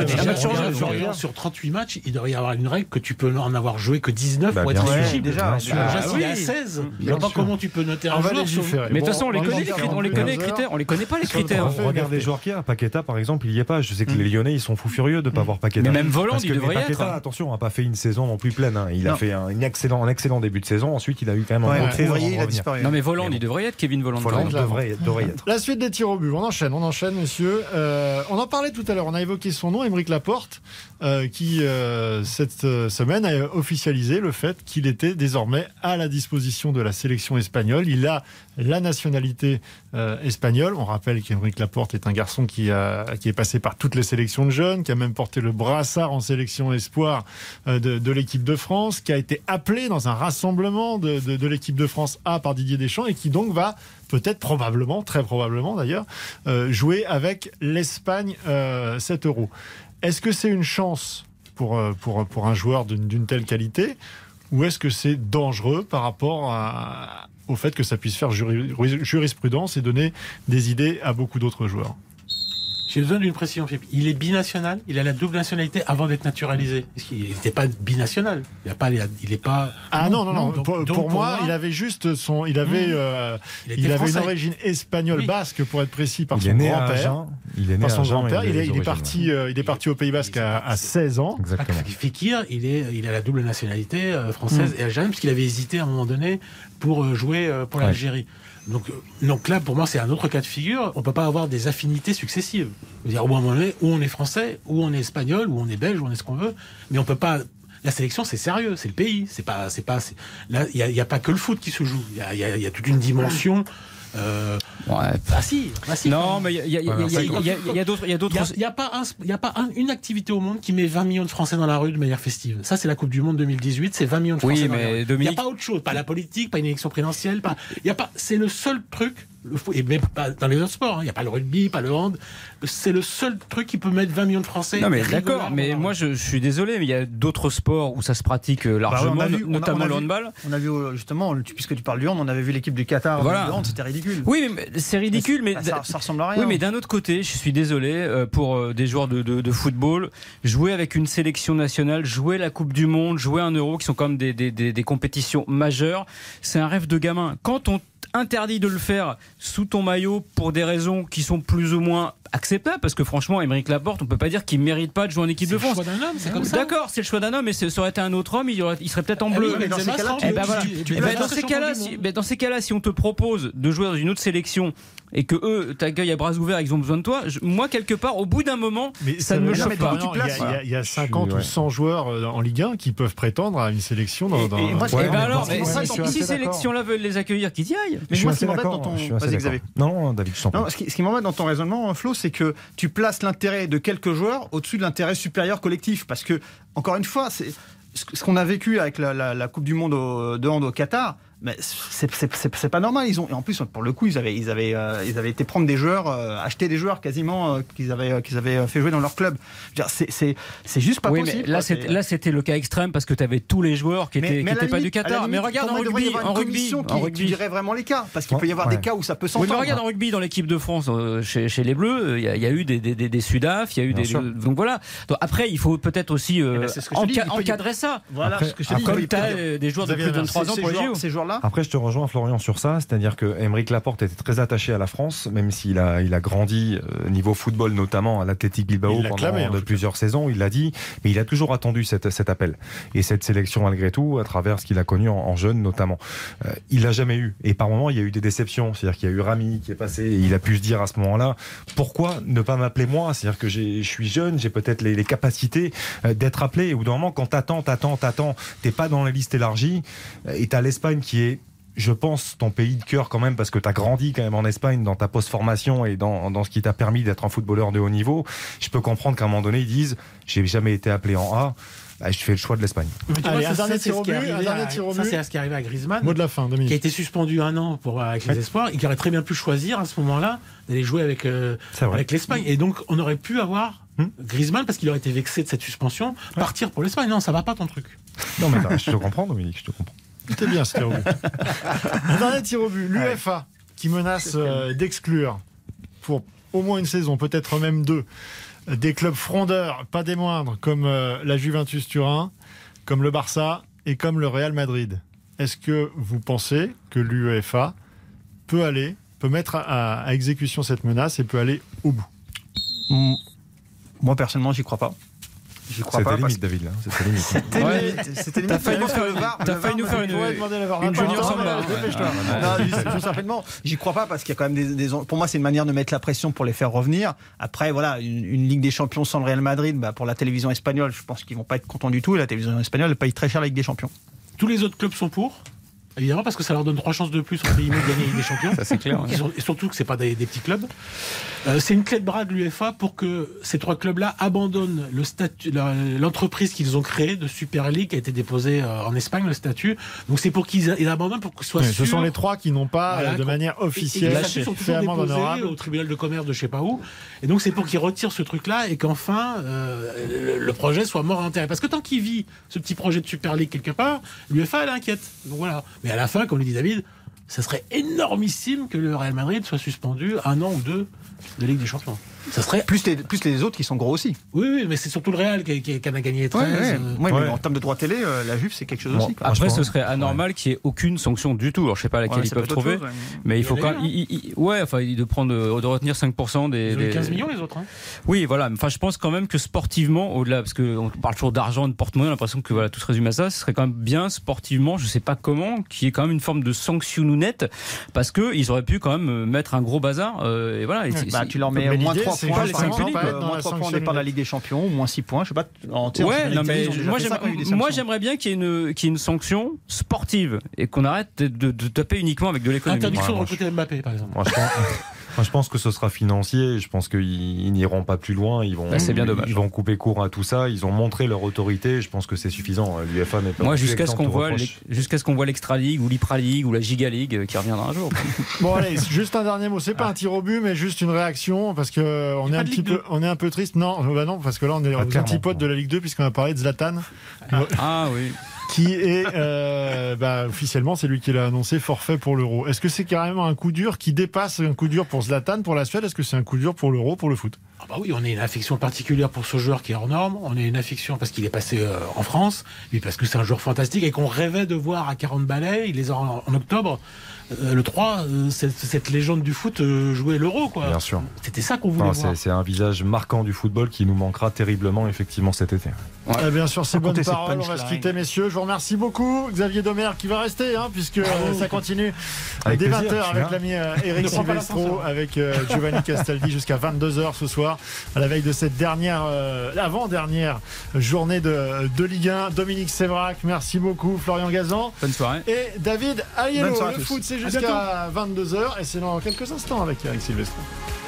sur 38 matchs, il devrait y avoir une règle que tu peux en avoir joué que 19 pour être éligible. Déjà s'il y a 16, je vois pas comment tu peux noter un joueur. Mais de toute façon, on les connaît les critères, on les connaît pas les critères. Regarde les joueurs qu'il y a, Paqueta par exemple, il y est pas. Je sais que les Lyonnais ils sont fous furieux de pas avoir Paqueta. Mais même Voland, il devrait y être. Attention, n'a pas fait une saison non plus pleine. Il a fait un excellent début de saison. Ensuite, il a eu quand même un février, il a disparu. Non, mais Voland, il devrait y être. Kevin Voland devrait y être. La suite des tirs au but. On enchaîne, monsieur. On en parlait tout à l'heure. On a évoqué son nom, Aymeric Laporte, qui cette semaine a officialisé le fait qu'il était désormais à la disposition de la sélection espagnole. Il a la nationalité espagnole. On rappelle qu'Aymeric Laporte est un garçon qui est passé par toutes les sélections de jeunes, qui a même porté le brassard en sélection espoir de l'équipe de France, qui a été appelé dans un rassemblement de l'équipe de France A par Didier Deschamps et qui donc va peut-être, probablement, très probablement d'ailleurs, jouer avec l'Espagne cet Euro. Est-ce que c'est une chance pour un joueur d'une telle qualité ou est-ce que c'est dangereux par rapport au fait que ça puisse faire jurisprudence et donner des idées à beaucoup d'autres joueurs? J'ai besoin d'une précision, Philippe. Il est binational, il a la double nationalité avant d'être naturalisé. Il n'était pas binational. Il est pas. Ah non. Pour moi, il avait juste il avait une origine espagnole basque pour être précis par son grand-père. Il est né à Agen. Il est parti au Pays Basque à 16 ans. Exactement. Fekir, il a la double nationalité française et algérienne puisqu'il avait hésité à un moment donné pour jouer pour l'Algérie. Donc là, pour moi, c'est un autre cas de figure. On ne peut pas avoir des affinités successives. Au moment donné, où on est français, où on est espagnol, où on est belge, où on est ce qu'on veut. Mais on peut pas. La sélection, c'est sérieux, c'est le pays. Là, il n'y a pas que le foot qui se joue. Il y a toute une dimension. Non, mais il y a d'autres. Il n'y a pas une activité au monde qui met 20 millions de Français dans la rue de manière festive. Ça, c'est la Coupe du Monde 2018. C'est 20 millions de Français dans la rue. Il n'y a pas autre chose. Pas la politique, pas une élection présidentielle. C'est le seul truc. Et même pas dans les autres sports, il n'y a pas le rugby, pas le hand. C'est le seul truc qui peut mettre 20 millions de Français. Non, mais d'accord, mais moi je suis désolé, mais il y a d'autres sports où ça se pratique largement, notamment le handball. On a vu justement, puisque tu parles du hand, on avait vu l'équipe du Qatar. Voilà. Du hand, c'était ridicule. Oui, mais c'est ridicule, mais ça ressemble à rien. Oui, mais d'un autre côté, je suis désolé pour des joueurs de football, jouer avec une sélection nationale, jouer la Coupe du Monde, jouer un Euro, qui sont quand même des compétitions majeures, c'est un rêve de gamin. Quand on interdit de le faire sous ton maillot pour des raisons qui sont plus ou moins acceptable, parce que franchement, Aymeric Laporte, on peut pas dire qu'il mérite pas de jouer en équipe de France. C'est le choix d'un homme, c'est comme ça. D'accord, c'est le choix d'un homme, mais ça aurait été un autre homme, il serait peut-être en bleu. Mais dans ces cas-là, si on te propose de jouer dans une autre sélection et que eux t'accueillent à bras ouverts et qu'ils ont besoin de toi, moi quelque part, au bout d'un moment, ça ne me choque pas. Il y a 50 ou 100 joueurs en Ligue 1 qui peuvent prétendre à une sélection si ces sélections-là veulent les accueillir, qu'ils y aillent. Mais moi, ce qui m'embête dans ton... Vas-y, Xavier. Non, David, je t'en prie. Ce qui m'embête dans ton raisonnement, Flo, c'est que tu places l'intérêt de quelques joueurs au-dessus de l'intérêt supérieur collectif. Parce que, encore une fois, c'est ce qu'on a vécu avec la Coupe du Monde de hand au Qatar. Mais c'est pas normal. En plus, pour le coup, ils avaient été prendre des joueurs, acheter des joueurs quasiment qu'ils avaient fait jouer dans leur club. C'est juste pas possible. Mais là, c'était le cas extrême parce que tu avais tous les joueurs qui étaient pas du Qatar. Mais regarde en rugby, tu dirais vraiment les cas, parce qu'il peut y avoir des cas où ça peut s'entendre. Oui, mais regarde en rugby, dans l'équipe de France, chez les Bleus, il y a eu des Sudaf, il y a eu des. Donc voilà. Donc après, il faut peut-être aussi encadrer ça. Voilà. Comme tu as des joueurs de plus de 23 ans pour les JO. Ces joueurs-là, là. Après, je te rejoins, Florian, sur ça. C'est-à-dire que Aymeric Laporte était très attaché à la France, même s'il a grandi niveau football, notamment à l'Athletic Bilbao pendant plusieurs saisons. Il l'a dit, mais il a toujours attendu cet appel et cette sélection malgré tout, à travers ce qu'il a connu en jeune notamment. Il l'a jamais eu. Et par moments, il y a eu des déceptions. C'est-à-dire qu'il y a eu Rami qui est passé et il a pu se dire à ce moment-là, pourquoi ne pas m'appeler moi ? C'est-à-dire que je suis jeune, j'ai peut-être les capacités d'être appelé. Et au bout d'un moment, quand t'attends, t'es pas dans la liste élargie et t'as l'Espagne qui est, je pense, ton pays de cœur quand même, parce que tu as grandi quand même en Espagne dans ta post-formation et dans ce qui t'a permis d'être un footballeur de haut niveau. Je peux comprendre qu'à un moment donné, ils disent j'ai jamais été appelé en A, je fais le choix de l'Espagne. Allez, un dernier tir au but. Ça, c'est ce qui est arrivé à Griezmann. Mot de la fin, Dominique. Qui a été suspendu 1 an avec les espoirs et qui aurait très bien pu choisir à ce moment-là d'aller jouer avec l'Espagne. Et donc, on aurait pu avoir Griezmann, parce qu'il aurait été vexé de cette suspension, partir pour l'Espagne. Non, ça va pas ton truc. Non, mais je te comprends, Dominique, je te comprends. C'était bien ce tir au but. Un dernier tir au but. L'UEFA qui menace d'exclure pour au moins une saison, peut-être même 2, des clubs frondeurs, pas des moindres, comme la Juventus Turin, comme le Barça et comme le Real Madrid. Est-ce que vous pensez que l'UEFA peut mettre à exécution cette menace et peut aller au bout ? Moi, personnellement, j'y crois pas. C'était limite, David, là. C'était limite. C'était limite. T'as failli nous faire une junior samba. Tout simplement, j'y crois pas parce qu'il y a quand même pour moi, c'est une manière de mettre la pression pour les faire revenir. Après, voilà, une Ligue des Champions sans le Real Madrid, pour la télévision espagnole, je pense qu'ils vont pas être contents du tout. Et la télévision espagnole, elle paye très cher la Ligue des Champions. Tous les autres clubs sont pour. Évidemment, parce que ça leur donne 3 chances de plus en pays de gagner des champions. Ça, c'est clair. Et surtout que c'est pas des petits clubs. C'est une clé de bras de l'UEFA pour que ces 3 clubs-là abandonnent le statut, l'entreprise qu'ils ont créée de Super League, qui a été déposée en Espagne, le statut. Donc c'est pour qu'ils abandonnent, pour qu'ils soient sûrs. Ce sont les 3 qui n'ont pas, de manière officielle, les statuts sont toujours déposés au tribunal de commerce de je sais pas où. Et donc c'est pour qu'ils retirent ce truc-là et qu'enfin le projet soit mort à intérêt. Parce que tant qu'il vit ce petit projet de Super League quelque part, l'UEFA elle inquiète. Donc voilà. Mais à la fin, comme le dit David, ça serait énormissime que le Real Madrid soit suspendu 1 an ou 2 de Ligue des Champions. Ça serait plus les autres qui sont gros aussi. Oui, mais c'est surtout le Real qui en a gagné 13. Mais en termes de droit télé, la Juve, c'est quelque chose aussi. Après, ce serait anormal qu'il n'y ait aucune sanction du tout. Alors, je sais pas laquelle ils peuvent trouver, mais il faut quand même, de retenir 5% des. Ils ont 15 millions les autres. Oui, voilà. Enfin, je pense quand même que sportivement, au-delà, parce qu'on parle toujours d'argent, de porte-monnaie, on a l'impression que tout se résume à ça. Ce serait quand même bien sportivement, je sais pas comment, qu'il y ait quand même une forme de sanction nette, parce que ils auraient pu quand même mettre un gros bazar. Et voilà. Tu leur mets moins 3 points, par exemple, moins 3 points au départ de la Ligue des Champions, moins 6 points, je sais pas. Moi j'aimerais bien qu'il y ait une sanction sportive et qu'on arrête de taper uniquement avec de l'économie. Interdiction de recruter Mbappé, par exemple. Je pense que ce sera financier. Je pense qu'ils n'iront pas plus loin. Ils vont couper court à tout ça. Ils ont montré leur autorité. Je pense que c'est suffisant. L'UEFA n'est pas. Moi, jusqu'à ce qu'on voit l'Extra League ou l'Ipra League ou la Giga League qui reviendra un jour. Bon, allez, juste un dernier mot. C'est pas un tir au but, mais juste une réaction parce que on est un peu triste. Non, parce que là, on est aux antipodes de la Ligue 2 puisqu'on a parlé de Zlatan. Ah oui. Qui est officiellement, c'est lui qui l'a annoncé, forfait pour l'Euro. Est-ce que c'est carrément un coup dur qui dépasse un coup dur pour Zlatan, pour la Suède? Est-ce que c'est un coup dur pour l'Euro, pour le foot? Oui, on a une affection particulière pour ce joueur qui est hors norme. On a une affection parce qu'il est passé en France, puis parce que c'est un joueur fantastique et qu'on rêvait de voir à 40 balais. Il les a en octobre. Le 3, cette légende du foot jouer l'Euro, quoi. Bien sûr. C'était ça qu'on voulait voir. C'est un visage marquant du football qui nous manquera terriblement, effectivement, cet été. Bien sûr, c'est bonne parole. On va se quitter, messieurs. Je vous remercie beaucoup. Xavier Domergue qui va rester, puisque ça continue dès 20h avec l'ami Eric Silvestro, avec Giovanni Castaldi jusqu'à 22h ce soir, à la veille de cette l'avant-dernière journée de Ligue 1. Dominique Sévrac, merci beaucoup. Florian Gazan. Bonne soirée. Et David Aiello. Le foot, c'est jusqu'à 22h et c'est dans quelques instants avec Eric Silvestro.